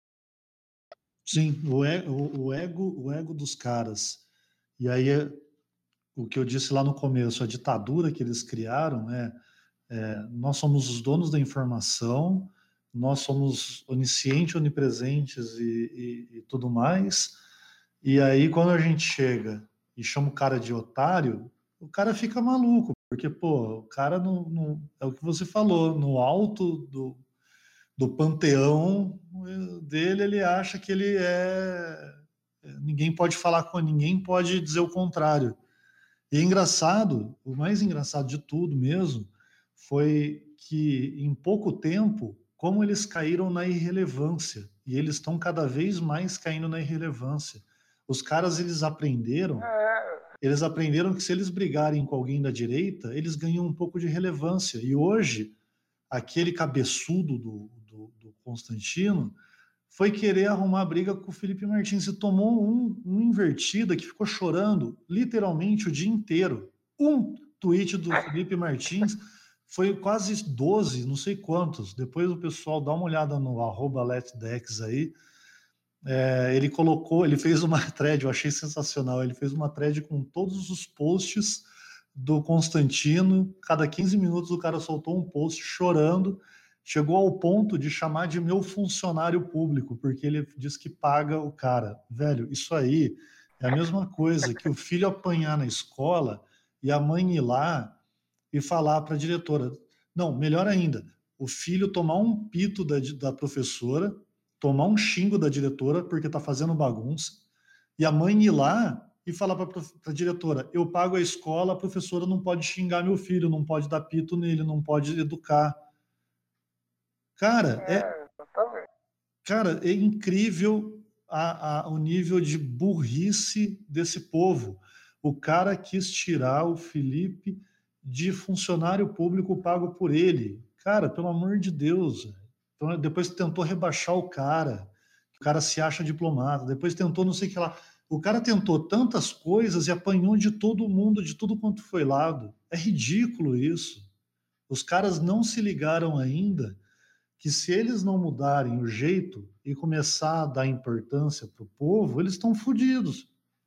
Sim, o, e- o, o ego, o ego dos caras. E aí é o que eu disse lá no começo, a ditadura que eles criaram é, é nós somos os donos da informação, nós somos oniscientes, onipresentes e, e, e tudo mais. E aí quando a gente chega e chama o cara de otário, o cara fica maluco, porque pô, o cara não, não é o que você falou, no alto do do panteão dele, ele acha que ele é. Ninguém pode falar com ninguém, pode dizer o contrário. E é engraçado, o mais engraçado de tudo mesmo, foi que em pouco tempo, como eles caíram na irrelevância, e eles estão cada vez mais caindo na irrelevância. Os caras, eles aprenderam, É, eles aprenderam que se eles brigarem com alguém da direita, eles ganham um pouco de relevância. E hoje, aquele cabeçudo do, do, do Constantino foi querer arrumar briga com o Felipe Martins e tomou um, um invertida que ficou chorando literalmente o dia inteiro. Um tweet do Felipe Martins foi quase doze, não sei quantos. Depois o pessoal dá uma olhada no arroba letdex aí. É, ele colocou, ele fez uma thread, eu achei sensacional. Ele fez uma thread com todos os posts do Constantino. Cada quinze minutos o cara soltou um post chorando. Chegou ao ponto de chamar de meu funcionário público, porque ele diz que paga o cara. Velho, isso aí é a mesma coisa que o filho apanhar na escola e a mãe ir lá e falar para a diretora. Não, melhor ainda, o filho tomar um pito da, da professora, tomar um xingo da diretora porque está fazendo bagunça, e a mãe ir lá e falar para a diretora: eu pago a escola, a professora não pode xingar meu filho, não pode dar pito nele, não pode educar. Cara, é, é, exatamente. cara, é incrível a, a, o nível de burrice desse povo. O cara quis tirar o Felipe de funcionário público pago por ele. Cara, pelo amor de Deus. Então, depois tentou rebaixar o cara. O cara se acha diplomata. Depois tentou não sei o que lá. O cara tentou tantas coisas e apanhou de todo mundo, de tudo quanto foi lado. É ridículo isso. Os caras não se ligaram ainda que se eles não mudarem o jeito e começar a dar importância para o povo, eles estão fodidos.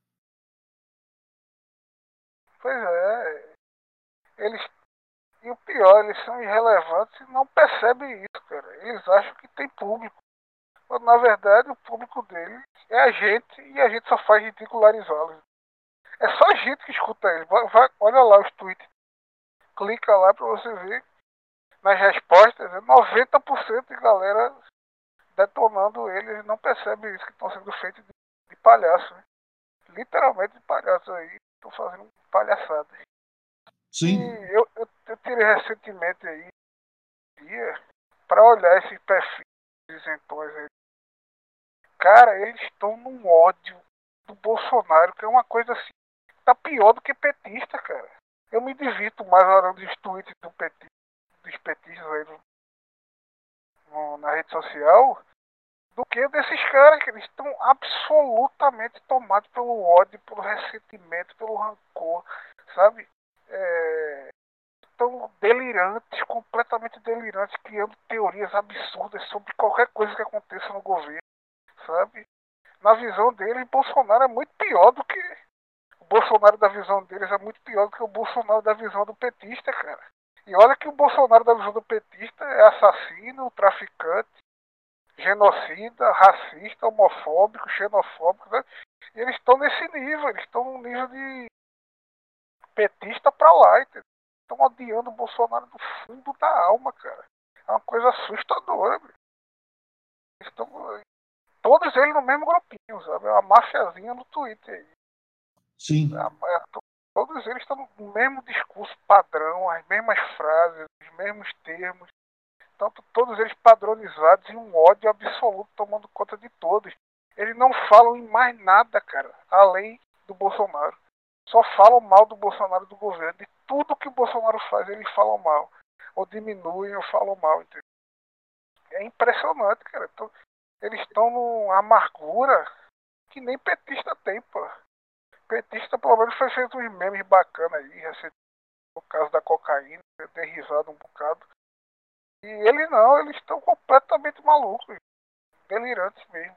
Pois é, eles. E o pior, eles são irrelevantes e não percebem isso, cara. Eles acham que tem público. Quando na verdade o público deles é a gente e a gente só faz ridicularizá-los. É só a gente que escuta eles. Vai, vai, olha lá os tweets. Clica lá pra você ver. Nas respostas, é noventa por cento de galera detonando eles não percebem isso, que estão sendo feitos de, de palhaço. Né? Literalmente de palhaço aí. Estão fazendo palhaçada. E Sim. eu, eu, eu tirei recentemente aí dia pra olhar esses perfis isentões aí. Cara, eles estão num ódio do Bolsonaro, que é uma coisa assim, tá pior do que petista, cara. Eu me divirto mais olhando os tweets do peti, dos petistas aí no, no, na rede social do que desses caras, que eles estão absolutamente tomados pelo ódio, pelo ressentimento, pelo rancor, sabe? É, estão delirantes, completamente delirantes, criando teorias absurdas sobre qualquer coisa que aconteça no governo, sabe? Na visão deles, Bolsonaro é muito pior do que. O Bolsonaro da visão deles é muito pior do que o Bolsonaro da visão do petista, cara. E olha que o Bolsonaro da visão do petista é assassino, traficante, genocida, racista, homofóbico, xenofóbico, né? E eles estão nesse nível, eles estão no nível de petista pra lá, entendeu? Estão odiando o Bolsonaro do fundo da alma, cara. É uma coisa assustadora, meu. Estão, todos eles no mesmo grupinho, sabe? É uma mafiazinha no Twitter aí. Sim. É, é, todos eles estão no mesmo discurso padrão, as mesmas frases, os mesmos termos. Tanto todos eles padronizados e um ódio absoluto tomando conta de todos. Eles não falam em mais nada, cara, além do Bolsonaro. Só falam mal do Bolsonaro e do governo. De tudo que o Bolsonaro faz, eles falam mal. Ou diminuem ou falam mal, entendeu? É impressionante, cara. Então, eles estão numa amargura que nem petista tem, pô. Petista, pelo menos, foi feito uns memes bacanas aí, recentemente, no caso da cocaína, eu dei risada um bocado. E eles não, eles estão completamente malucos, delirantes mesmo.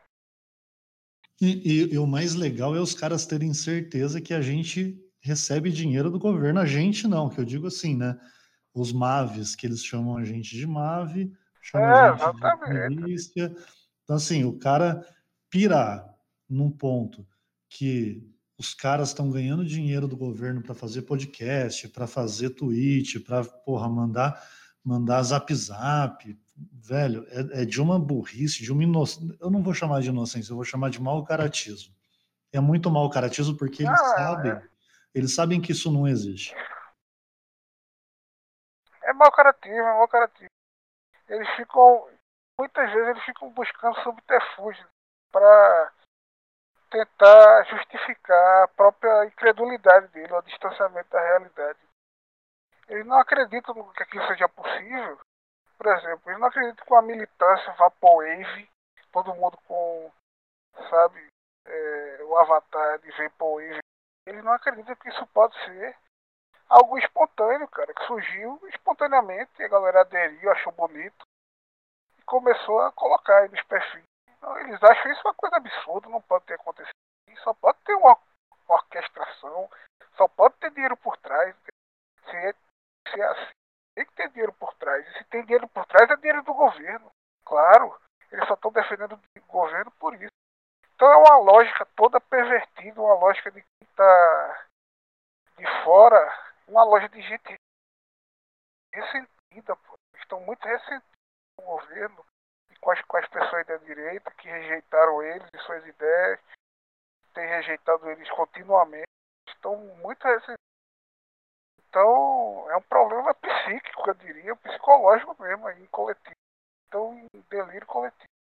E, e, e o mais legal é os caras terem certeza que a gente recebe dinheiro do governo. A gente não, que eu digo assim, né? Os MAVs, que eles chamam a gente de MAV, chamam a É, gente de exatamente. milícia. Então, assim, o cara pirar num ponto que os caras estão ganhando dinheiro do governo para fazer podcast, para fazer tweet, para, porra, mandar, mandar zap zap. Velho, é, é de uma burrice, de uma inocência. Eu não vou chamar de inocência, eu vou chamar de mau caratismo. É muito mau caratismo porque eles Não, sabem, é, eles sabem que isso não existe. é mau caratismo, é mau caratismo. Eles ficam, muitas vezes eles ficam buscando subterfúgios para tentar justificar a própria incredulidade dele, o distanciamento da realidade. Eles não acreditam que aquilo seja possível. Por exemplo, eles não acreditam que a militância Vaporwave, todo mundo com, sabe, é, o avatar de Vaporwave, eles não acreditam que isso pode ser algo espontâneo, cara, que surgiu espontaneamente, a galera aderiu, achou bonito e começou a colocar aí nos perfis. Então, eles acham isso uma coisa absurda, não pode ter acontecido. Só pode ter uma orquestração, só pode ter dinheiro por trás. Se é, se é assim, tem que ter dinheiro por trás. E se tem dinheiro por trás, é dinheiro do governo. Claro, eles só estão defendendo o governo por isso. Então é uma lógica toda pervertida, uma lógica de quem está de fora, uma loja de gente ressentida, pô. Estão muito ressentidos com o governo e com as, com as pessoas da direita que rejeitaram eles e suas ideias, têm rejeitado eles continuamente. Estão muito ressentidos. Então, é um problema psíquico, eu diria, psicológico mesmo, aí, coletivo. Então, em delírio coletivo.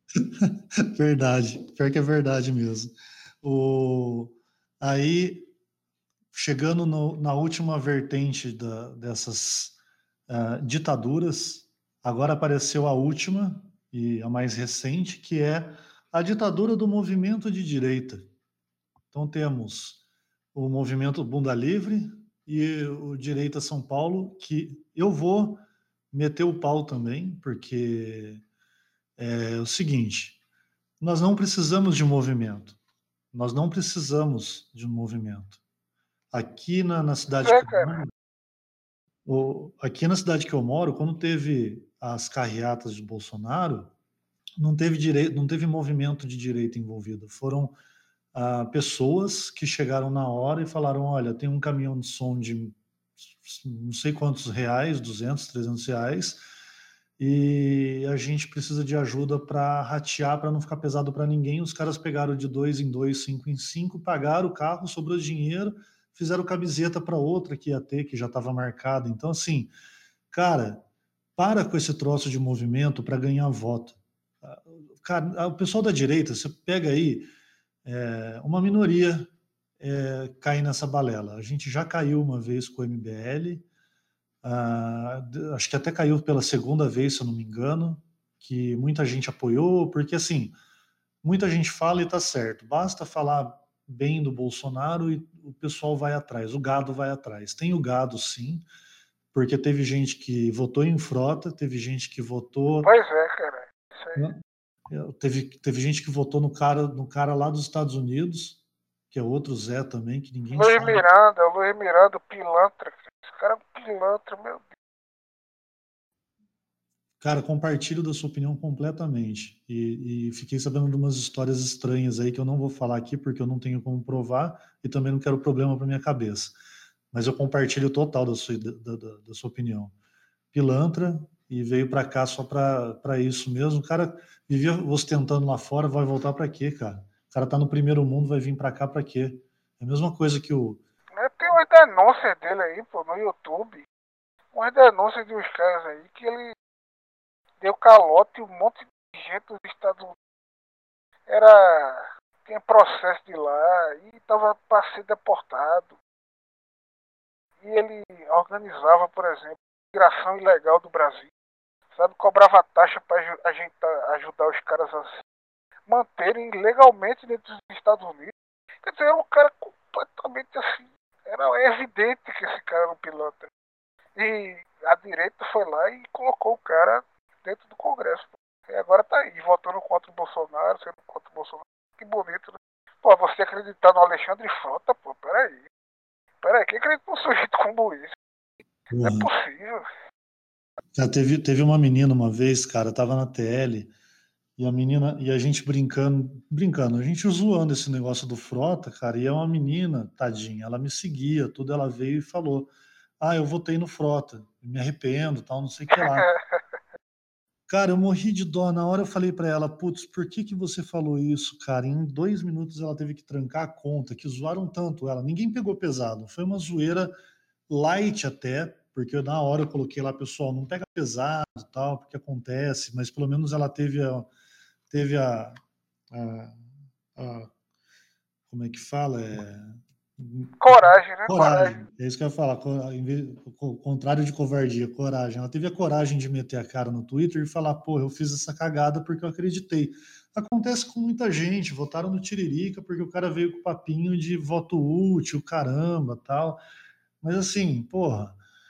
Verdade, pior que é verdade mesmo. O... Aí, chegando no, na última vertente da, dessas uh, ditaduras, agora apareceu a última e a mais recente, que é a ditadura do movimento de direita. Então temos o movimento Bunda Livre e o Direita São Paulo, que eu vou meter o pau também, porque é o seguinte, nós não precisamos de movimento, nós não precisamos de um movimento. Aqui na, na cidade É, que eu cara. moro, o, aqui na cidade que eu moro, quando teve as carreatas de Bolsonaro, não teve direito, não teve movimento de direita envolvido. Foram ah, pessoas que chegaram na hora e falaram: olha, tem um caminhão de som de não sei quantos reais, duzentos, trezentos reais, e a gente precisa de ajuda para ratear, para não ficar pesado para ninguém. Os caras pegaram de dois em dois, cinco em cinco, pagaram o carro, sobrou dinheiro, fizeram camiseta para outra que ia ter, que já estava marcada. Então, assim, cara, para com esse troço de movimento para ganhar voto. Cara, o pessoal da direita, você pega aí é, uma minoria é, cai nessa balela. A gente já caiu uma vez com o M B L, ah, acho que até caiu pela segunda vez, se eu não me engano, que muita gente apoiou, porque assim, muita gente fala e tá certo, basta falar bem do Bolsonaro e o pessoal vai atrás, o gado vai atrás. Tem o gado, sim, porque teve gente que votou em Frota, teve gente que votou. Pois é, cara. Isso aí. Teve, teve gente que votou no cara, no cara lá dos Estados Unidos, que é outro Zé também, que ninguém Luiz sabe. Miranda, Luiz Miranda, pilantra. Esse cara é um pilantra, meu Deus. Cara, compartilho da sua opinião completamente. E, e fiquei sabendo de umas histórias estranhas aí que eu não vou falar aqui porque eu não tenho como provar e também não quero problema para minha cabeça. Mas eu compartilho total da sua, da, da, da sua opinião. Pilantra e veio para cá só para isso mesmo. O cara vivia ostentando lá fora, vai voltar para quê, cara? O cara tá no primeiro mundo, vai vir para cá para quê? É a mesma coisa que o. É, tem umas denúncias dele aí, pô, no YouTube. Umas denúncias de uns caras aí que ele deu calote e um monte de gente dos Estados Unidos. Era. Tinha processo de lá e tava para ser deportado. E ele organizava, por exemplo, migração ilegal do Brasil. Sabe, cobrava taxa para a gente ajudar os caras a se manterem legalmente dentro dos Estados Unidos. Quer dizer, era um cara completamente assim. Era evidente que esse cara era um pilantra. E a direita foi lá e colocou o cara dentro do Congresso. E agora tá aí, votando contra o Bolsonaro, sendo contra o Bolsonaro. Que bonito, né? Pô, você acreditar no Alexandre Frota, pô, peraí. Peraí, quem acredita num sujeito como esse? Não é Porra. possível. Já teve, teve uma menina uma vez, cara, tava na T L, e a menina, e a gente brincando, brincando, a gente zoando esse negócio do Frota, cara, e é uma menina, tadinha, ela me seguia, tudo, ela veio e falou: ah, eu votei no Frota, me arrependo, tal, não sei o que lá. Cara, eu morri de dó. Na hora eu falei pra ela, putz, por que que você falou isso, cara? Em dois minutos ela teve que trancar a conta, que zoaram tanto ela. Ninguém pegou pesado. Foi uma zoeira light até, porque na hora eu coloquei lá, pessoal, não pega pesado e tal, porque acontece, mas pelo menos ela teve a, teve a, a, a como é que fala? É, Coragem, né? Coragem. coragem, é isso que eu ia falar, o contrário de covardia, coragem. Ela teve a coragem de meter a cara no Twitter e falar, pô, eu fiz essa cagada porque eu acreditei. Acontece com muita gente, votaram no Tiririca porque o cara veio com o papinho de voto útil, caramba, tal. Mas assim, porra,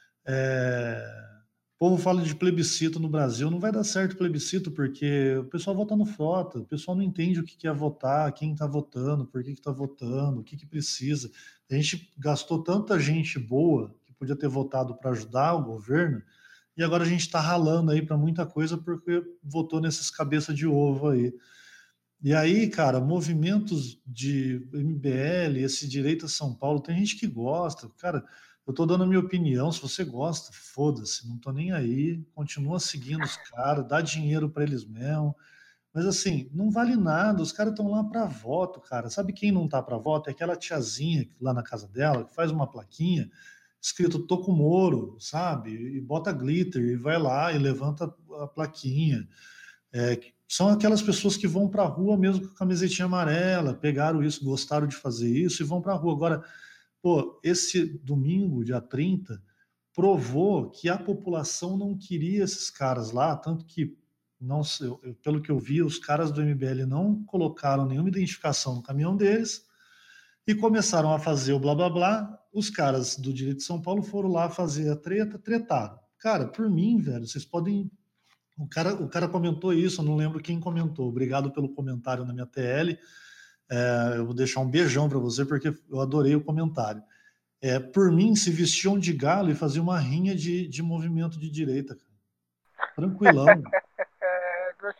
é... o povo fala de plebiscito no Brasil, não vai dar certo plebiscito, porque o pessoal vota no Frota, o pessoal não entende o que é votar, quem está votando, por que está votando, o que, que precisa. A gente gastou tanta gente boa que podia ter votado para ajudar o governo, e agora a gente está ralando aí para muita coisa porque votou nesses cabeça de ovo aí. E aí, cara, movimentos de M B L, esse direito a São Paulo, tem gente que gosta. Cara, eu tô dando a minha opinião. Se você gosta, foda-se, não tô nem aí. Continua seguindo os caras, dá dinheiro para eles mesmo. Mas assim, não vale nada. Os caras estão lá para voto, cara. Sabe quem não tá para voto? É aquela tiazinha lá na casa dela que faz uma plaquinha escrito tô com Moro, sabe? E bota glitter e vai lá e levanta a plaquinha. É, são aquelas pessoas que vão para a rua mesmo com a camisetinha amarela, pegaram isso, gostaram de fazer isso e vão para a rua. Agora, pô, esse domingo, dia trinta, provou que a população não queria esses caras lá, tanto que, não sei, eu- pelo que eu vi, os caras do M B L não colocaram nenhuma identificação no caminhão deles e começaram a fazer o blá blá blá. Os caras do Direito de São Paulo foram lá fazer a treta, tretaram. Cara, por mim, velho, vocês podem. O cara, o cara comentou isso, eu não lembro quem comentou. Obrigado pelo comentário na minha T L. É, eu vou deixar um beijão para você, porque eu adorei o comentário. É, por mim, se vestiam de galo e faziam uma rinha de, de movimento de direita, cara. Tranquilão. É, gost-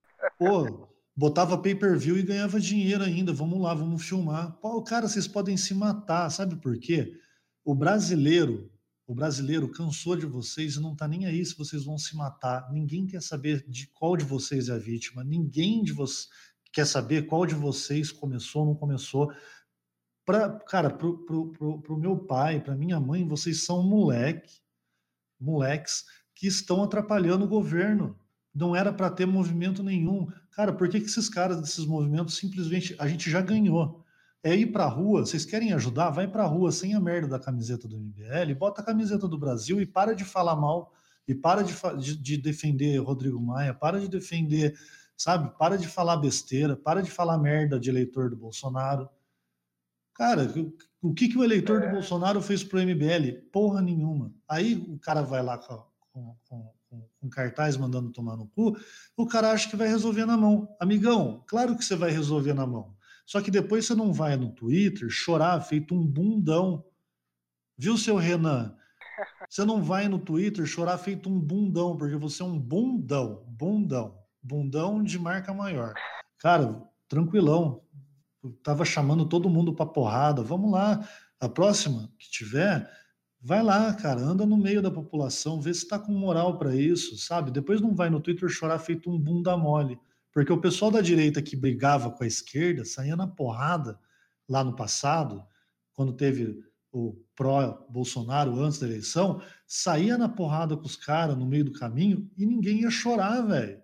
Pô, botava pay-per-view e ganhava dinheiro ainda. Vamos lá, vamos filmar. Pô, cara, vocês podem se matar, sabe por quê? O brasileiro, o brasileiro cansou de vocês e não tá nem aí se vocês vão se matar. Ninguém quer saber de qual de vocês é a vítima. Ninguém de vocês quer saber qual de vocês começou ou não começou. Pra, cara, pro, pro, pro, pro meu pai, pra minha mãe, vocês são moleque, moleques que estão atrapalhando o governo. Não era para ter movimento nenhum. Cara, por que, que esses caras desses movimentos simplesmente a gente já ganhou? É ir para a rua, vocês querem ajudar? Vai para a rua sem a merda da camiseta do M B L, bota a camiseta do Brasil e para de falar mal, e para de, de, de defender Rodrigo Maia, para de defender, sabe? Para de falar besteira, para de falar merda de eleitor do Bolsonaro. Cara, o que, que o eleitor do é, Bolsonaro fez pro M B L? Porra nenhuma. Aí o cara vai lá com, com, com, com cartaz mandando tomar no cu, o cara acha que vai resolver na mão. Amigão, claro que você vai resolver na mão. Só que depois você não vai no Twitter chorar feito um bundão. Viu, seu Renan? Você não vai no Twitter chorar feito um bundão, porque você é um bundão, bundão, bundão de marca maior. Cara, tranquilão, tava chamando todo mundo para porrada. Vamos lá, a próxima que tiver, vai lá, cara, anda no meio da população, vê se tá com moral para isso, sabe? Depois não vai no Twitter chorar feito um bunda mole, porque o pessoal da direita que brigava com a esquerda saía na porrada lá no passado, quando teve o pró-Bolsonaro antes da eleição, saía na porrada com os caras no meio do caminho e ninguém ia chorar, velho.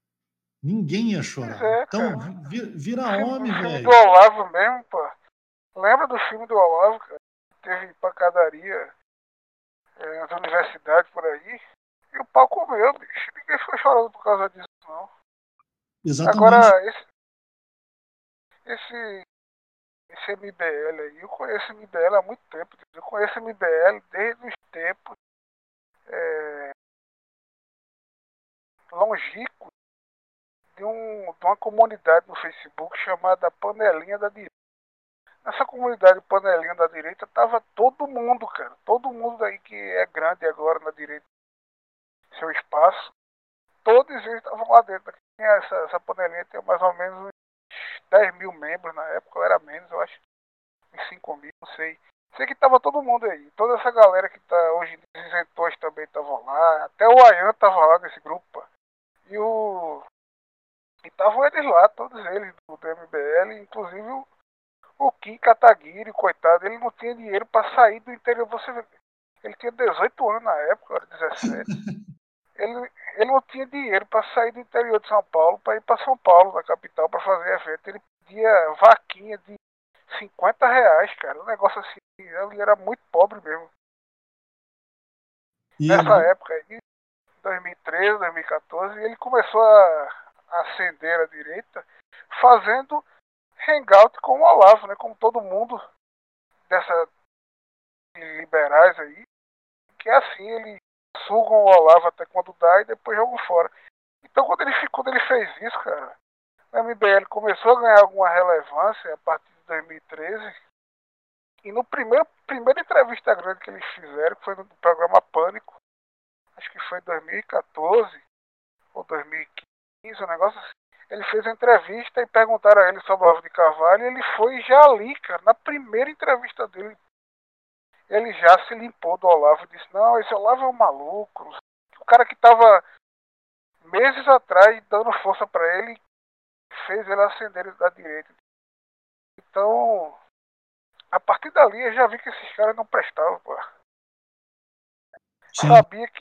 Ninguém ia pois chorar. é, Então, cara. vi- O vira filme, homem, o filme do velho. Olavo mesmo, pô. Lembra do filme do Olavo, cara? Teve pancadaria é, nas universidades por aí. E o pau comeu, bicho. Ninguém ficou chorando por causa disso, não. Exatamente. Agora, esse, esse, esse M B L aí, eu conheço M B L há muito tempo. Eu conheço M B L desde os tempos é, longínquos de, um, de uma comunidade no Facebook chamada Panelinha da Direita. Nessa comunidade Panelinha da Direita tava todo mundo, cara. Todo mundo aí que é grande agora na direita, seu espaço. Todos eles estavam lá dentro. Essa, essa panelinha tem mais ou menos uns dez mil membros na época, ou era menos, eu acho. Uns cinco mil, não sei. Sei que tava todo mundo aí. Toda essa galera que tá hoje, os isentores também estavam lá. Até o Ayan tava lá nesse grupo, pô. E o. E estavam eles lá, todos eles do, do M B L, inclusive o, o Kim Kataguiri, coitado, ele não tinha dinheiro para sair do interior. Você vê, ele tinha dezoito anos na época, era dezessete. Ele, ele não tinha dinheiro para sair do interior de São Paulo para ir para São Paulo, na capital, para fazer evento. Ele pedia vaquinha de cinquenta reais, cara. Um negócio assim. Ele era muito pobre mesmo. E Nessa agora, época aí, dois mil e treze, dois mil e quatorze, ele começou a ascender à direita, fazendo hangout com o Olavo, né? Como todo mundo dessa liberais aí, que é assim, ele sugam o Olavo até quando dá e depois jogam fora. Então quando ele, quando ele fez isso, cara, o M B L começou a ganhar alguma relevância a partir de dois mil e treze. E no primeiro primeira entrevista grande que eles fizeram, que foi no programa Pânico, acho que foi em dois mil e quatorze ou dois mil e quinze, um negócio assim. Ele fez a entrevista e perguntaram a ele sobre o Olavo de Carvalho, e ele foi já ali, cara, na primeira entrevista dele. Ele já se limpou do Olavo e disse, não, esse Olavo é um maluco. O cara que tava meses atrás dando força para ele fez ele ascender da direita. Então, a partir dali eu já vi que esses caras não prestavam, pô. sim, Sabia que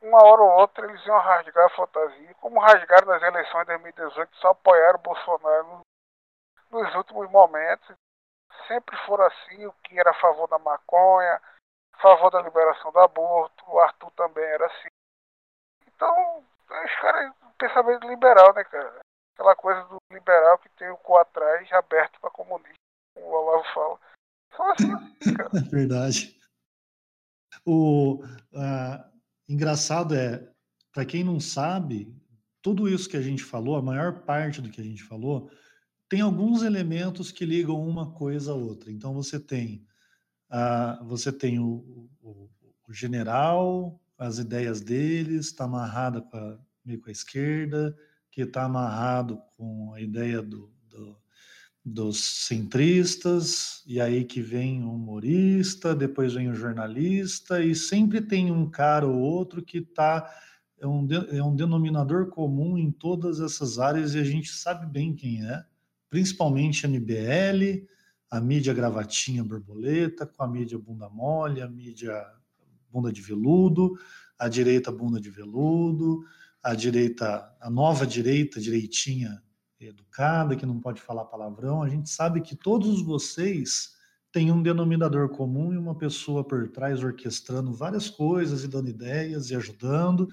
uma hora ou outra eles iam rasgar a fantasia, como rasgaram nas eleições de dois mil e dezoito, só apoiaram o Bolsonaro nos últimos momentos. Sempre foram assim, o que era a favor da maconha, a favor da liberação do aborto, o Arthur também era assim. Então, os caras, pensamento liberal, né, cara? Aquela coisa do liberal que tem o cu atrás aberto para comunista, como o Olavo fala. Só assim, cara. É verdade. O ah, engraçado é, para quem não sabe, tudo isso que a gente falou, a maior parte do que a gente falou, tem alguns elementos que ligam uma coisa à outra. Então você tem, ah, você tem o, o, o general, as ideias deles, está amarrada com a, meio com a esquerda, que está amarrado com a ideia do, do dos centristas, e aí que vem o humorista, depois vem o jornalista, e sempre tem um cara ou outro que tá, é um, de, é um denominador comum em todas essas áreas, e a gente sabe bem quem é, principalmente a M B L, a mídia gravatinha borboleta, com a mídia bunda mole, a mídia bunda de veludo, a direita bunda de veludo, a direita, a nova direita, direitinha educada, que não pode falar palavrão. A gente sabe que todos vocês têm um denominador comum e uma pessoa por trás orquestrando várias coisas e dando ideias e ajudando.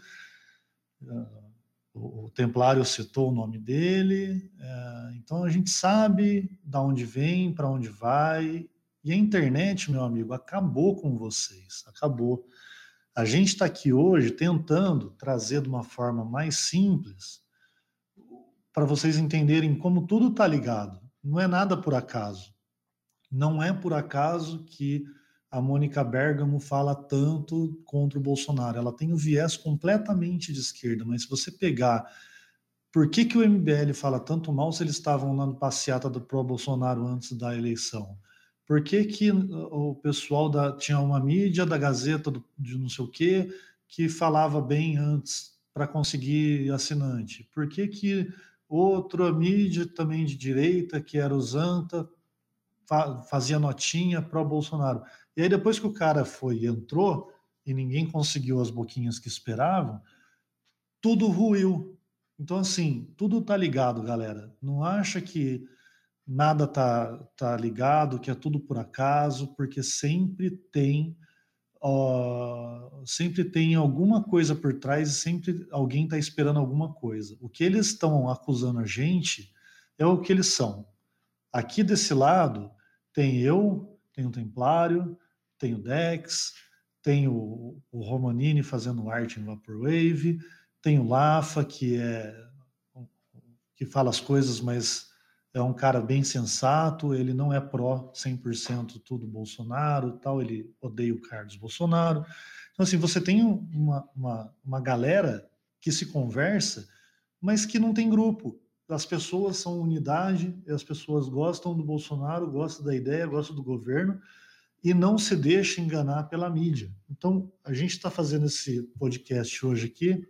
O Templário citou o nome dele, então a gente sabe de onde vem, para onde vai. E a internet, meu amigo, acabou com vocês, acabou. A gente está aqui hoje tentando trazer de uma forma mais simples para vocês entenderem como tudo está ligado. Não é nada por acaso. Não é por acaso que a Mônica Bergamo fala tanto contra o Bolsonaro. Ela tem o viés completamente de esquerda, mas se você pegar por que, que o M B L fala tanto mal se eles estavam lá no passeata do pró-Bolsonaro antes da eleição? Por que, que o pessoal da, tinha uma mídia da Gazeta do, de não sei o quê que falava bem antes para conseguir assinante? Por que, que outra mídia também de direita, que era o Zanta, fa fazia notinha pró-Bolsonaro? E aí depois que o cara foi entrou e ninguém conseguiu as boquinhas que esperavam, tudo ruiu. Então, assim, tudo tá ligado, galera. Não acha que nada tá, tá ligado, que é tudo por acaso, porque sempre tem, ó, sempre tem alguma coisa por trás e sempre alguém está esperando alguma coisa. O que eles estão acusando a gente é o que eles são. Aqui desse lado tem eu, tem o Templário, tem o Dex, tem o, o Romanini fazendo arte em Vaporwave, tem o Lafa, que é que fala as coisas, mas é um cara bem sensato, ele não é pró cem por cento tudo Bolsonaro, tal, ele odeia o Carlos Bolsonaro. Então, assim, você tem uma, uma, uma galera que se conversa, mas que não tem grupo. As pessoas são unidade, as pessoas gostam do Bolsonaro, gostam da ideia, gostam do governo, e não se deixa enganar pela mídia. Então, a gente está fazendo esse podcast hoje aqui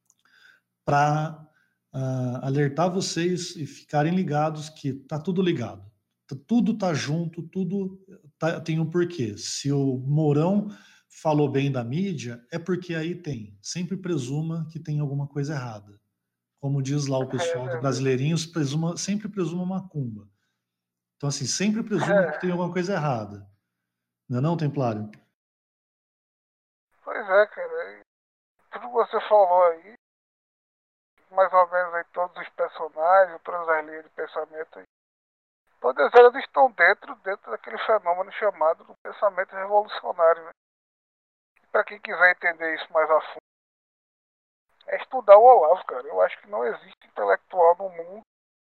para uh, alertar vocês e ficarem ligados que tá tudo ligado. Tudo tá junto, tudo tá, tem um porquê. Se o Mourão falou bem da mídia, é porque aí tem. Sempre presuma que tem alguma coisa errada. Como diz lá o pessoal do Brasileirinhos, presuma, sempre presuma macumba. Então, assim, sempre presuma que tem alguma coisa errada. Não é não, Templário? Pois é, cara. Tudo que você falou aí, mais ou menos aí todos os personagens, todas as linhas de pensamento aí, todas elas estão dentro, dentro daquele fenômeno chamado do pensamento revolucionário, né? Para quem quiser entender isso mais a fundo, é estudar o Olavo, cara. Eu acho que não existe intelectual no mundo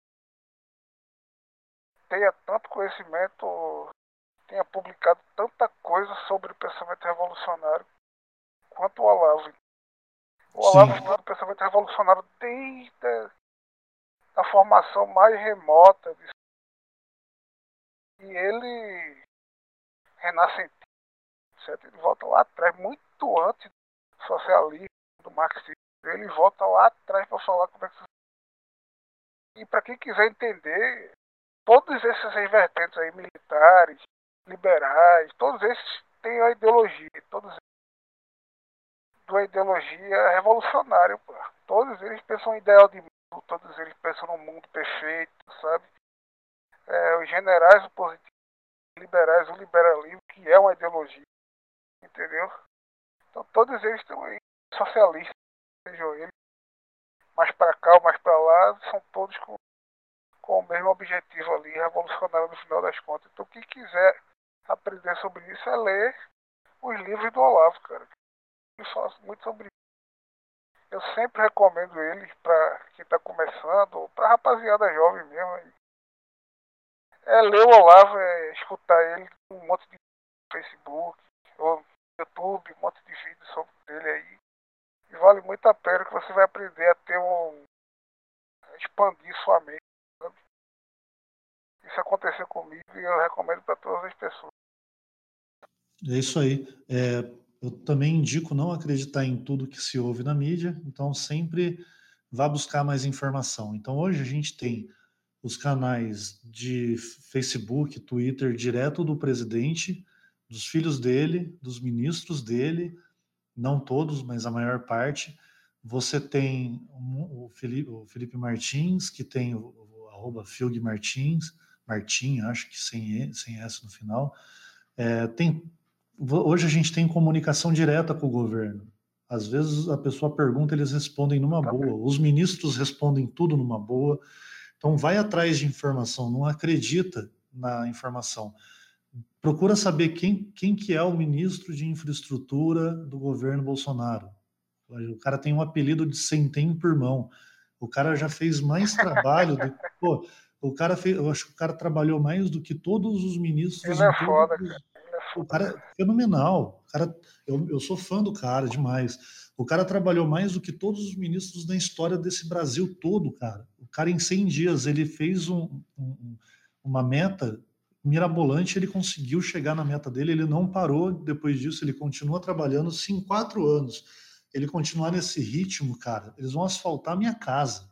que tenha tanto conhecimento, tenha publicado tanta coisa sobre o pensamento revolucionário quanto o Olavo. O Olavo estuda o pensamento revolucionário desde a formação mais remota disso. E ele renascentista, certo? Ele volta lá atrás, muito antes do socialismo, do marxismo. Ele volta lá atrás para falar como é que... E para quem quiser entender, todos esses vertentes aí, militares, liberais, todos esses têm a ideologia, todos de uma ideologia revolucionária, pô. Todos eles pensam em ideal de mundo, todos eles pensam num mundo perfeito, sabe? É, os generais, o positivo, os liberais, o liberalismo, que é uma ideologia, entendeu? Então todos eles estão aí, socialistas, sejam eles mais para cá ou mais para lá, são todos com, com o mesmo objetivo ali, revolucionário no final das contas. Então quem quiser aprender sobre isso é ler os livros do Olavo, cara. Eu falo muito sobre isso. Eu sempre recomendo eles para quem está começando, ou para rapaziada jovem mesmo. É ler o Olavo, é escutar ele um monte de Facebook, ou YouTube, um monte de vídeos sobre ele aí. E vale muito a pena que você vai aprender a ter um. A expandir sua mente, sabe? Isso aconteceu comigo e eu recomendo para todas as pessoas. É isso aí. É, eu também indico não acreditar em tudo que se ouve na mídia, então sempre vá buscar mais informação. Então hoje a gente tem os canais de Facebook, Twitter, direto do presidente, dos filhos dele, dos ministros dele, não todos, mas a maior parte. Você tem o Felipe, o Felipe Martins, que tem o, o arroba Filg Martins, Martim, acho que sem, sem S no final. É, tem, hoje a gente tem comunicação direta com o governo. Às vezes a pessoa pergunta, eles respondem numa boa. Os ministros respondem tudo numa boa. Então vai atrás de informação, não acredita na informação. Procura saber quem, quem que é o ministro de infraestrutura do governo Bolsonaro. O cara tem um apelido de centém por mão. O cara já fez mais trabalho do que. Pô, o cara fez, eu acho que o cara trabalhou mais do que todos os ministros Ele em é todos foda, cara. os. Ele é O foda cara mesmo. é fenomenal. O cara, eu, eu sou fã do cara demais. O cara trabalhou mais do que todos os ministros da história desse Brasil todo, cara. O cara, em cem dias, ele fez um, um, uma meta mirabolante, ele conseguiu chegar na meta dele, ele não parou depois disso, ele continua trabalhando. Se em quatro anos ele continuar nesse ritmo, cara, eles vão asfaltar a minha casa.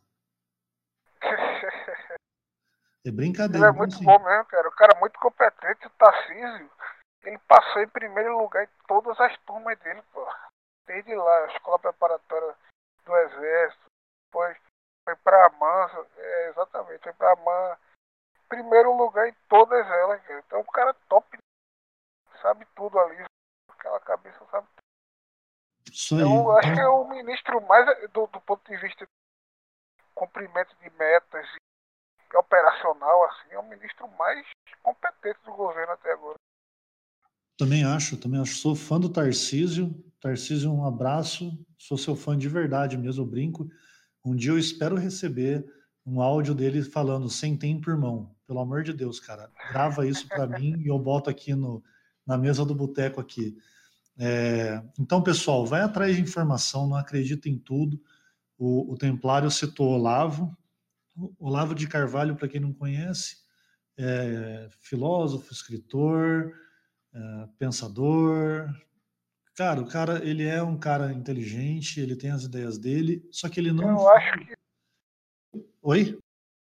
É Ele brincadeira. é Então, muito assim, bom mesmo, cara. O cara é muito competente, o Tarcísio. Ele passou em primeiro lugar em todas as turmas dele, pô. Desde lá, a escola preparatória do Exército, depois foi pra Amã, é, exatamente, foi pra Amã. Primeiro lugar em todas elas, cara. Então o cara é top, sabe tudo ali. Aquela cabeça sabe tudo. isso aí. Eu acho Então, que é o ministro mais, do, do ponto de vista de cumprimento de metas e operacional, assim, é o ministro mais competente do governo até agora. também acho, também acho. Sou fã do Tarcísio. Tarcísio, um abraço. Sou seu fã de verdade mesmo, eu brinco. Um dia eu espero receber um áudio dele falando centém por mão. Pelo amor de Deus, cara. Grava isso para mim e eu boto aqui no, na mesa do boteco aqui. É, então, pessoal, vai atrás de informação, não acredita em tudo. O, o Templário citou Olavo. Olavo de Carvalho, para quem não conhece, é filósofo, escritor, é, pensador. Cara, o cara, ele é um cara inteligente, ele tem as ideias dele, só que ele não Eu fala. acho que Oi?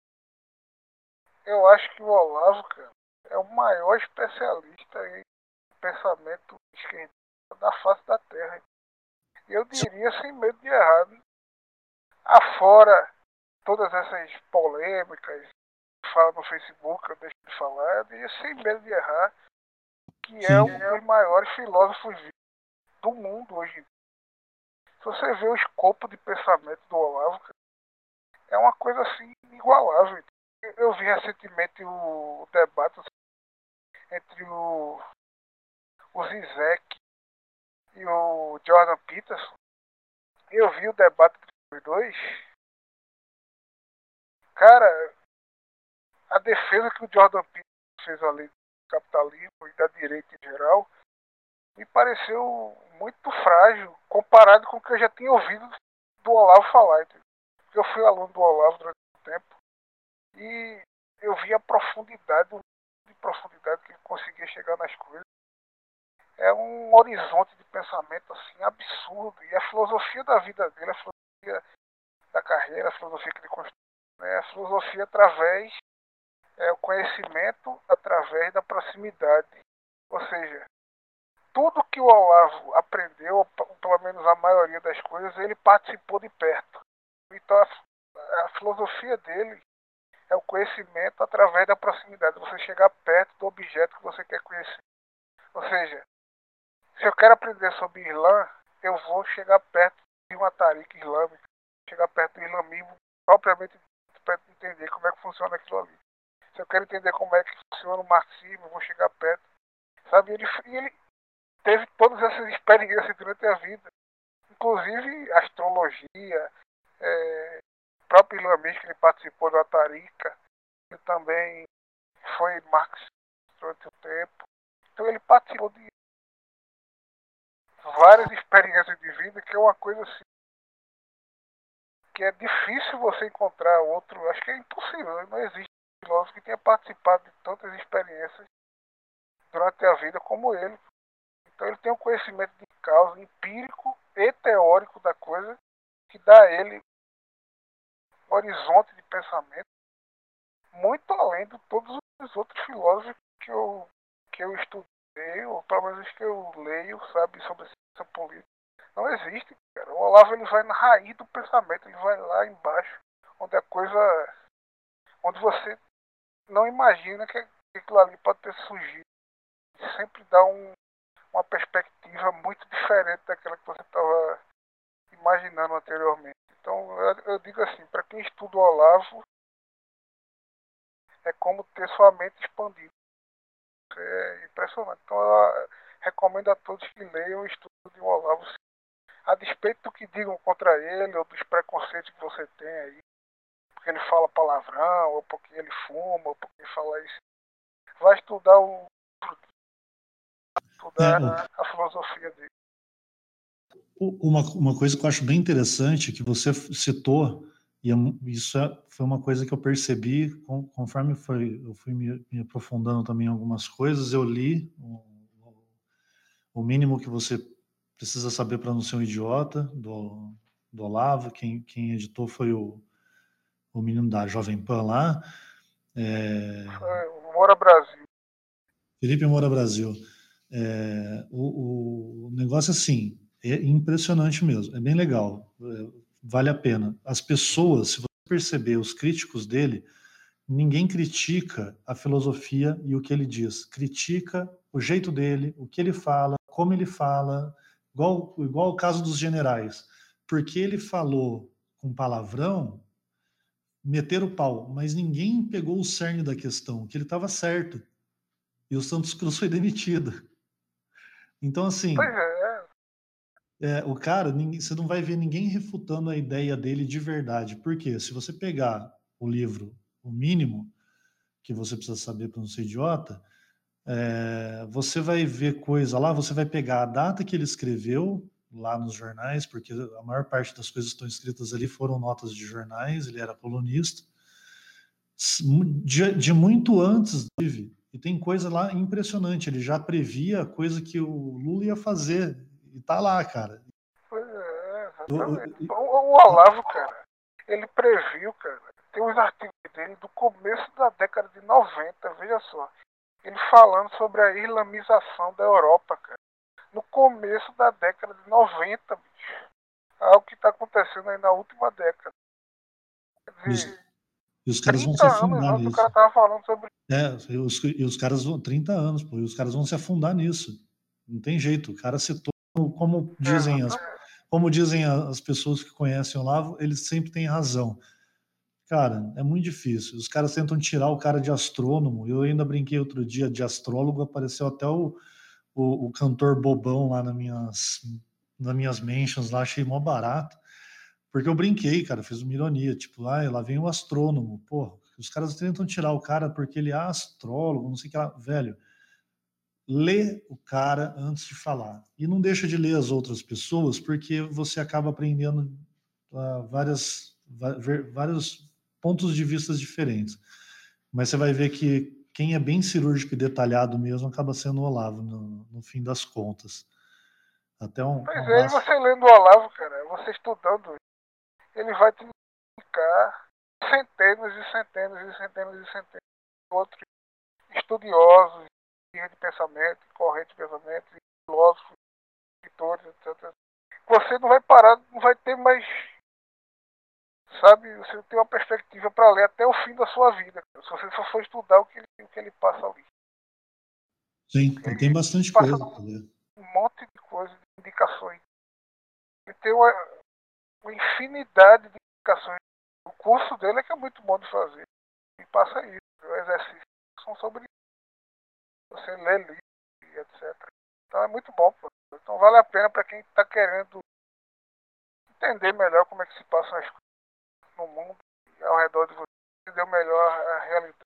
eu acho que o Olavo, cara, é o maior especialista em pensamento esquerdista da face da Terra. E eu diria sem medo de errar, né? Afora todas essas polêmicas que fala no Facebook, eu deixo de falar, eu diria sem medo de errar, que é Sim. um dos maiores filósofos do mundo hoje em dia. Se você vê o escopo de pensamento do Olavo, é uma coisa assim inigualável. Eu vi recentemente o debate entre o, o Zizek e o Jordan Peterson. Eu vi o debate dos dois. Cara, a defesa que o Jordan Peterson fez ali do capitalismo e da direita em geral me pareceu muito frágil comparado com o que eu já tinha ouvido do Olavo falar. Entendeu? Eu fui aluno do Olavo durante um tempo e eu vi a profundidade, o de profundidade que ele conseguia chegar nas coisas. É um horizonte de pensamento assim absurdo. E a filosofia da vida dele, a filosofia da carreira, a filosofia que ele construiu, né? A filosofia através, é, o conhecimento através da proximidade. Ou seja, tudo que o Olavo aprendeu, ou pelo menos a maioria das coisas, ele participou de perto. Então a, a filosofia dele é o conhecimento através da proximidade, você chegar perto do objeto que você quer conhecer. Ou seja, se eu quero aprender sobre Islã, eu vou chegar perto de uma tariqa islâmica, chegar perto do islamismo propriamente para entender como é que funciona aquilo ali. Se eu quero entender como é que funciona o marxismo, eu vou chegar perto. Sabe, ele, ele teve todas essas experiências durante a vida, inclusive astrologia, é, o próprio islamismo que ele participou da tariqa, ele também foi marxista durante o tempo. Então ele participou de várias experiências de vida, que é uma coisa assim, que é difícil você encontrar outro, acho que é impossível, não existe um filósofo que tenha participado de tantas experiências durante a vida como ele. Então ele tem um conhecimento de causa empírico e teórico da coisa, que dá a ele um horizonte de pensamento muito além de todos os outros filósofos que eu, que eu estudei, ou pelo menos que eu leio, sabe, sobre ciência política. Não existe, cara. O Olavo ele vai na raiz do pensamento, ele vai lá embaixo, onde a coisa, onde você não imagina que aquilo ali pode ter surgido. Sempre dá um, uma perspectiva muito diferente daquela que você estava imaginando anteriormente. Então eu, eu digo assim, para quem estuda o Olavo, é como ter sua mente expandida. É impressionante. Então eu recomendo a todos que leiam o estudo de Olavo. A despeito do que digam contra ele, ou dos preconceitos que você tem aí, porque ele fala palavrão, ou porque ele fuma, ou porque ele fala isso. Vai estudar o É, estudar o, a filosofia dele. uma, uma coisa que eu acho bem interessante que você citou, e isso é, foi uma coisa que eu percebi conforme foi, eu fui me, me aprofundando também em algumas coisas, eu li o, o mínimo que você precisa saber para não ser um idiota, do, do Olavo, quem, quem editou foi o, o menino da Jovem Pan lá, é... o Moura Brasil. Felipe Moura Brasil. É, o, o negócio assim, é impressionante mesmo, é bem legal, é, vale a pena. As pessoas, se você perceber, os críticos dele, ninguém critica a filosofia e o que ele diz, critica o jeito dele, o que ele fala, como ele fala, igual, igual o caso dos generais, porque ele falou com palavrão, meteram o pau, mas ninguém pegou o cerne da questão, que ele estava certo, e o Santos Cruz foi demitido. Então, Pois assim, é, é, o cara, ninguém, você não vai ver ninguém refutando a ideia dele de verdade. Por quê? Se você pegar o livro, o mínimo que você precisa saber para não ser idiota, é, você vai ver coisa lá, você vai pegar a data que ele escreveu lá nos jornais, porque a maior parte das coisas que estão escritas ali foram notas de jornais, ele era colunista, de, de muito antes, inclusive. E tem coisa lá impressionante, ele já previa a coisa que o Lula ia fazer, e tá lá, cara. pois é, exatamente. O, O, o Olavo, cara, ele previu, cara, tem uns artigos dele do começo da década de noventa, veja só. Ele falando sobre a islamização da Europa, cara. No começo da década de noventa, bicho. Algo que está acontecendo aí na última década. Quer e, os, dizer, e os caras vão se trinta anos afundar antes o cara nisso. tava falando sobre. É, e os, e os caras vão, trinta anos, pô, e os caras vão se afundar nisso. Não tem jeito. O cara citou, como dizem as, Exatamente. como dizem as pessoas que conhecem o Olavo, eles sempre têm razão. Cara, é muito difícil. Os caras tentam tirar o cara de astrônomo. Eu ainda brinquei outro dia de astrólogo, apareceu até o, o, o cantor bobão lá nas minhas, nas minhas mentions, lá, achei mó barato. Porque eu brinquei, cara, fiz uma ironia, tipo, ah, lá vem o astrônomo. Pô, os caras tentam tirar o cara porque ele é astrólogo, não sei o que lá. Velho, lê o cara antes de falar. E não deixa de ler as outras pessoas, porque você acaba aprendendo uh, várias, vários pontos de vista diferentes. Mas você vai ver que quem é bem cirúrgico e detalhado mesmo acaba sendo o Olavo, no, no fim das contas. Até um, um Pois é, e abraço. você lendo o Olavo, cara, você estudando, ele vai te indicar centenas e centenas e centenas e centenas de outros estudiosos, de pensamento, corrente de pensamento, filósofos filósofos, escritores, etcétera. Você não vai parar, não vai ter mais, sabe, você tem uma perspectiva para ler até o fim da sua vida, se você só for estudar o que ele, o que ele passa ali. Sim, e tem Ele bastante passa coisa para ler. um monte de coisas, de indicações. Ele tem uma, uma infinidade de indicações. O curso dele é que é muito bom de fazer. E passa isso. Os exercícios são sobre isso. Você lê livro e etcétera. Então é muito bom. Pô. Então vale a pena para quem está querendo entender melhor como é que se passam as coisas no mundo e ao redor de você. Entender melhor a realidade.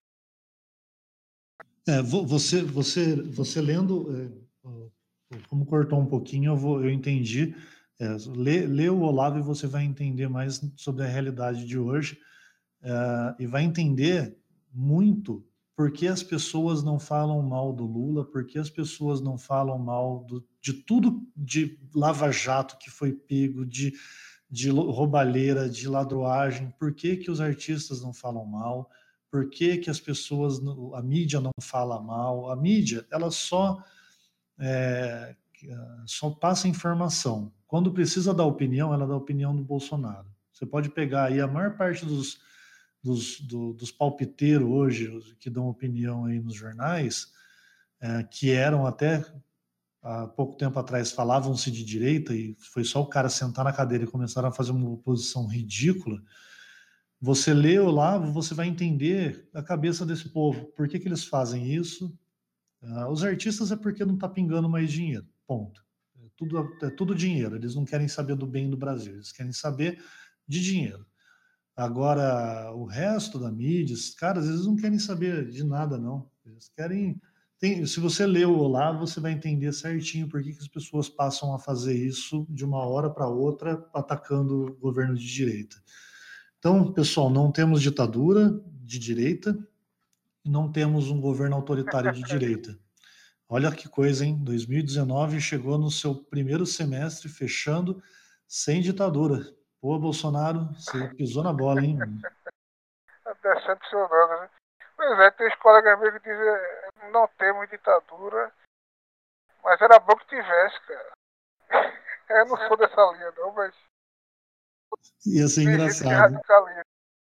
É, você, você, você lendo, é, como cortou um pouquinho, eu, vou, eu entendi. É, lê, lê o Olavo e você vai entender mais sobre a realidade de hoje, é, e vai entender muito por que as pessoas não falam mal do Lula, por que as pessoas não falam mal do, de tudo de Lava-Jato que foi pego, de, de roubalheira, de ladroagem, por que, que os artistas não falam mal, por que, que as pessoas, a mídia não fala mal, a mídia, ela só, é, só passa informação. Quando precisa dar opinião, ela dá opinião do Bolsonaro. Você pode pegar aí a maior parte dos, dos, do, dos palpiteiros hoje, que dão opinião aí nos jornais, é, que eram até há pouco tempo atrás falavam-se de direita e foi só o cara sentar na cadeira e começaram a fazer uma oposição ridícula. Você lê o Olavo, você vai entender a cabeça desse povo. Por que, que eles fazem isso? Uh, os artistas é porque não está pingando mais dinheiro. Ponto. É tudo, é tudo dinheiro. Eles não querem saber do bem do Brasil. Eles querem saber de dinheiro. Agora, o resto da mídia, os caras, eles não querem saber de nada, não. Eles querem... Tem, se você lê o Olavo, você vai entender certinho por que, que as pessoas passam a fazer isso de uma hora para outra, atacando o governo de direita. Então, pessoal, não temos ditadura de direita e não temos um governo autoritário de direita. Olha que coisa, hein? dois mil e dezenove chegou no seu primeiro semestre fechando sem ditadura. Pô, Bolsonaro, você pisou na bola, hein? É decepcionante, né? Pois é, tem os colegas meus que dizem não temos ditadura, mas era bom que tivesse, cara. Eu não sou dessa linha não, mas ia ser tem gente que é engraçado. radicaliza.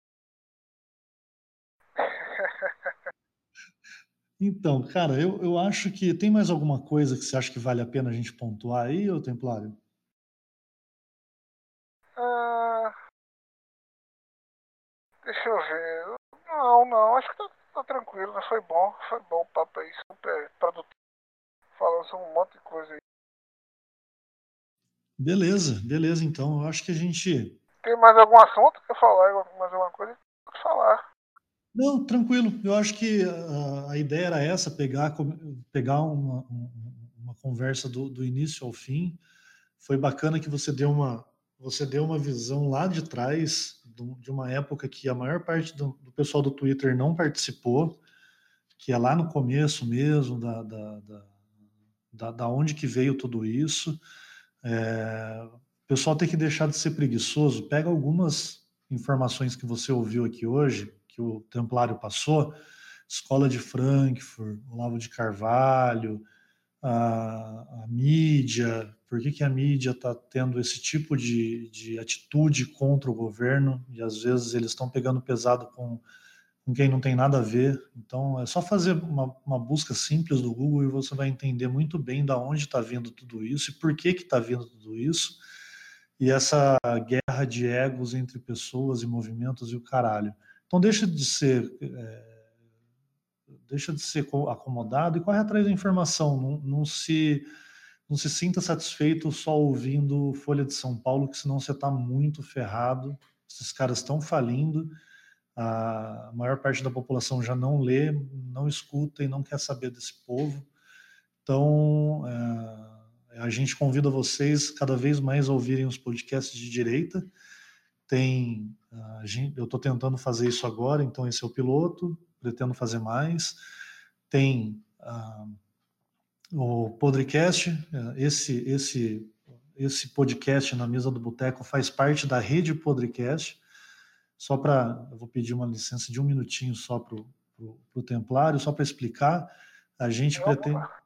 Então, cara, eu, eu acho que tem mais alguma coisa que você acha que vale a pena a gente pontuar aí, ô Templário? Ah, deixa eu ver. Não, não, acho que tá, tá tranquilo, né? Foi bom, foi bom o papo aí, super produtivo, falando sobre um monte de coisa aí. Beleza, beleza, então. Eu acho que a gente. Tem mais algum assunto? Quer falar mais alguma coisa? Pode falar. Não, tranquilo. Eu acho que a, a ideia era essa, pegar, pegar uma, uma conversa do, do início ao fim. Foi bacana que você deu uma, você deu uma visão lá de trás, de uma época que a maior parte do, do pessoal do Twitter não participou, que é lá no começo mesmo, da, da, da, da, da onde que veio tudo isso. É, o pessoal tem que deixar de ser preguiçoso. Pega algumas informações que você ouviu aqui hoje, que o Templário passou, Escola de Frankfurt, Olavo de Carvalho, a, a mídia, por que, que a mídia está tendo esse tipo de, de atitude contra o governo, e às vezes eles estão pegando pesado com, com quem não tem nada a ver. Então é só fazer uma, uma busca simples do Google e você vai entender muito bem da onde está vindo tudo isso e por que está vindo tudo isso. E essa guerra de egos entre pessoas e movimentos e o caralho. Então deixa de ser... É, deixa de ser acomodado e corre atrás da informação. Não, não, se, não se sinta satisfeito só ouvindo Folha de São Paulo, que senão você está muito ferrado. Esses caras estão falindo. A maior parte da população já não lê, não escuta e não quer saber desse povo. Então, é, a gente convida vocês cada vez mais a ouvirem os podcasts de direita. Tem, a gente, eu estou tentando fazer isso agora, então esse é o piloto, pretendo fazer mais. Tem uh, o podcast, esse, esse, esse podcast na mesa do boteco faz parte da rede podcast. Só para, eu vou pedir uma licença de um minutinho só para o Templário, só para explicar. A gente pretende,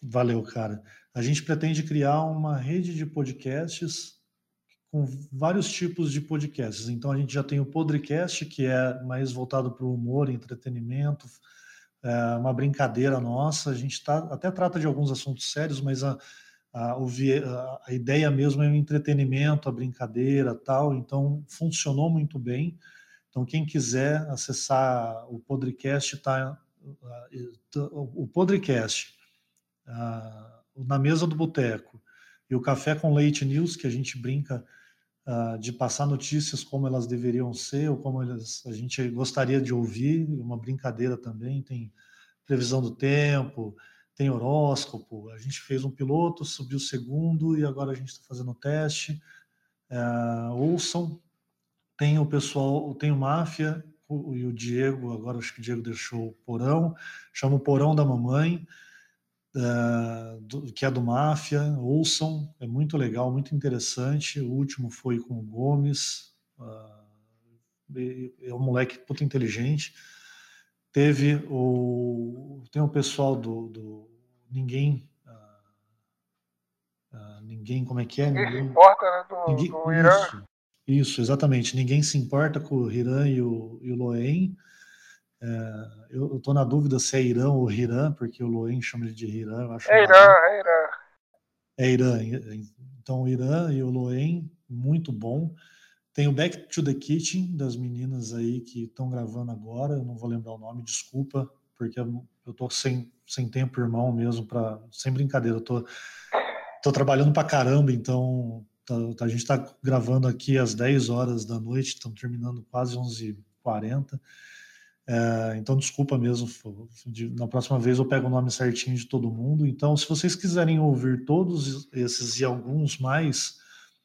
Valeu, cara. A gente pretende criar uma rede de podcasts com vários tipos de podcasts. Então, a gente já tem o Podcast, que é mais voltado para o humor, entretenimento, é uma brincadeira nossa. A gente tá, até trata de alguns assuntos sérios, mas a, a, o, a, a ideia mesmo é o entretenimento, a brincadeira, tal. Então, funcionou muito bem. Então, quem quiser acessar o podcast, tá, o podcast, na mesa do boteco, e o Café com Leite News, que a gente brinca uh, de passar notícias como elas deveriam ser, ou como elas, a gente gostaria de ouvir, uma brincadeira também, tem previsão do tempo, tem horóscopo, a gente fez um piloto, subiu o segundo, e agora a gente está fazendo o teste. Uh, ouçam, tem o pessoal, tem o Máfia, o, e o Diego, agora acho que o Diego deixou o Porão, chama o Porão da Mamãe, Uh, do, que é do Máfia, ouçam, é muito legal, muito interessante. O último foi com o Gomes, uh, é um moleque puta inteligente. Teve o. Tem o pessoal do, do Ninguém. Uh, uh, ninguém, como é que é? Ninguém Ninguém se importa, né, do, ninguém, do Irã. isso, isso, exatamente. Ninguém se importa com o Hiram e o, e o Loen. É, eu estou na dúvida se é Irã ou Hiram, porque o Loen chama ele de Hiram, eu acho É um Irã, barato. é Irã. É Irã. Então, o Irã e o Loen, muito bom. Tem o Back to the Kitchen, das meninas aí que estão gravando agora. Eu não vou lembrar o nome, desculpa, porque eu tô sem, sem tempo, irmão, mesmo, para sem brincadeira. Eu tô, tô trabalhando pra caramba, então tá, a gente está gravando aqui às dez horas da noite, estamos terminando quase onze e quarenta. É, então, desculpa mesmo, na próxima vez eu pego o nome certinho de todo mundo. Então, se vocês quiserem ouvir todos esses e alguns mais,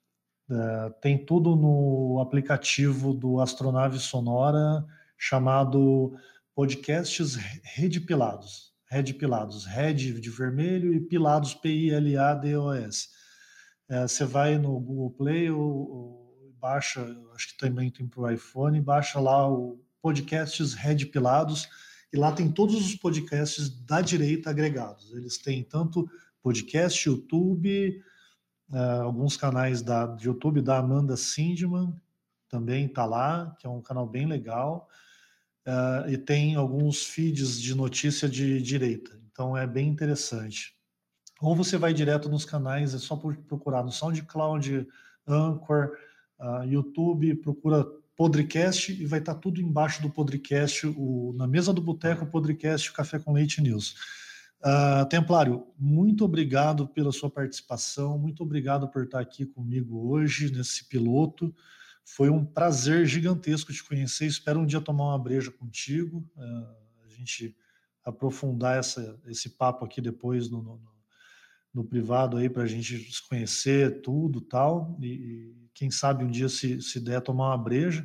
é, tem tudo no aplicativo do Astronave Sonora, chamado Podcasts Rede Pilados. Rede Pilados, Red de vermelho e Pilados, P I L A D O S. É, você vai no Google Play ou, ou baixa, acho que também tem para o iPhone, baixa lá o Podcasts Red Pilados, e lá tem todos os podcasts da direita agregados. Eles têm tanto podcast, YouTube, uh, alguns canais da, de YouTube da Amanda Sindman, também está lá, que é um canal bem legal, uh, e tem alguns feeds de notícia de direita. Então é bem interessante. Ou você vai direto nos canais, é só procurar no SoundCloud, Anchor, uh, YouTube, procura Podcast e vai estar tudo embaixo do podcast, o, na mesa do boteco, o podcast Café com Leite News. Uh, Templário, muito obrigado pela sua participação, muito obrigado por estar aqui comigo hoje, nesse piloto. Foi um prazer gigantesco te conhecer, espero um dia tomar uma breja contigo, uh, a gente aprofundar essa, esse papo aqui depois no, no no privado aí para a gente se conhecer tudo tal, e, e quem sabe um dia se, se der tomar uma breja.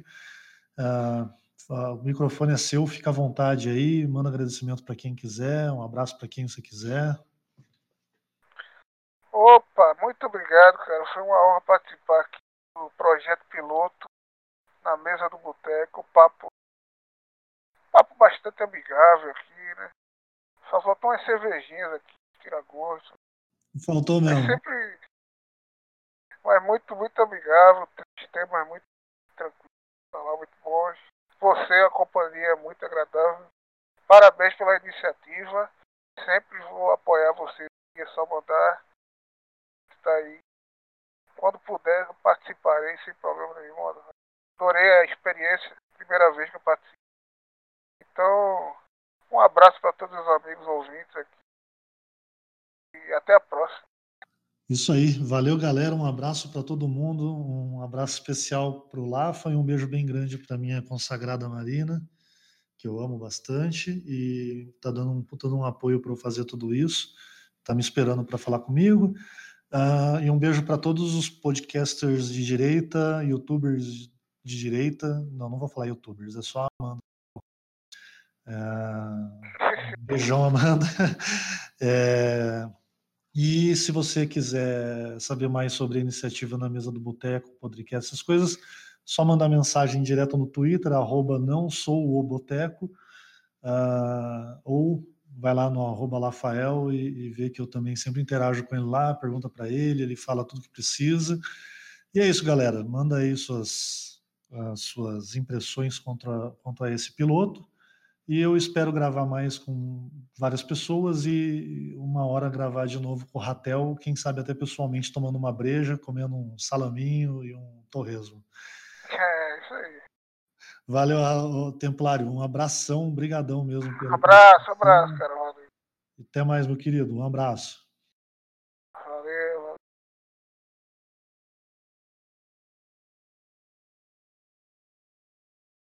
Uh, uh, o microfone é seu, fica à vontade aí, manda agradecimento para quem quiser, um abraço para quem você quiser. Opa, muito obrigado, cara, foi uma honra participar aqui do projeto piloto na mesa do boteco, papo, papo bastante amigável aqui, né, só faltam umas cervejinhas aqui, tira gosto. Faltou mesmo. Mas sempre. Mas muito, muito amigável. Os temas muito tranquilos, falar muito bons. Você, a companhia é muito agradável. Parabéns pela iniciativa. Sempre vou apoiar você. É só mandar. Está aí. Quando puder, eu participarei sem problema nenhum. Adorei a experiência. Primeira vez que eu participo. Então, um abraço para todos os amigos ouvintes aqui. E até a próxima. Isso aí, valeu galera, um abraço para todo mundo, um abraço especial para o Lafa e um beijo bem grande para minha consagrada Marina, que eu amo bastante e tá dando um puta de um apoio para eu fazer tudo isso, tá me esperando para falar comigo. Uh, e um beijo para todos os podcasters de direita, youtubers de direita, não, não vou falar youtubers, é só a Amanda. Uh, beijão, Amanda. É... E se você quiser saber mais sobre a iniciativa na mesa do boteco, podcast, essas coisas, só mandar mensagem direto no Twitter, arroba não sou o boteco, uh, ou vai lá no arroba Lafael e, e vê que eu também sempre interajo com ele lá, pergunta para ele, ele fala tudo que precisa. E é isso, galera. Manda aí suas, as suas impressões contra, quanto a esse piloto. E eu espero gravar mais com várias pessoas e uma hora gravar de novo com o Ratel, quem sabe até pessoalmente tomando uma breja, comendo um salaminho e um torresmo. É, isso aí. Valeu, Templário. Um abração, brigadão mesmo. Pelo abraço, abraço, cara. Valeu. Até mais, meu querido. Um abraço. Valeu.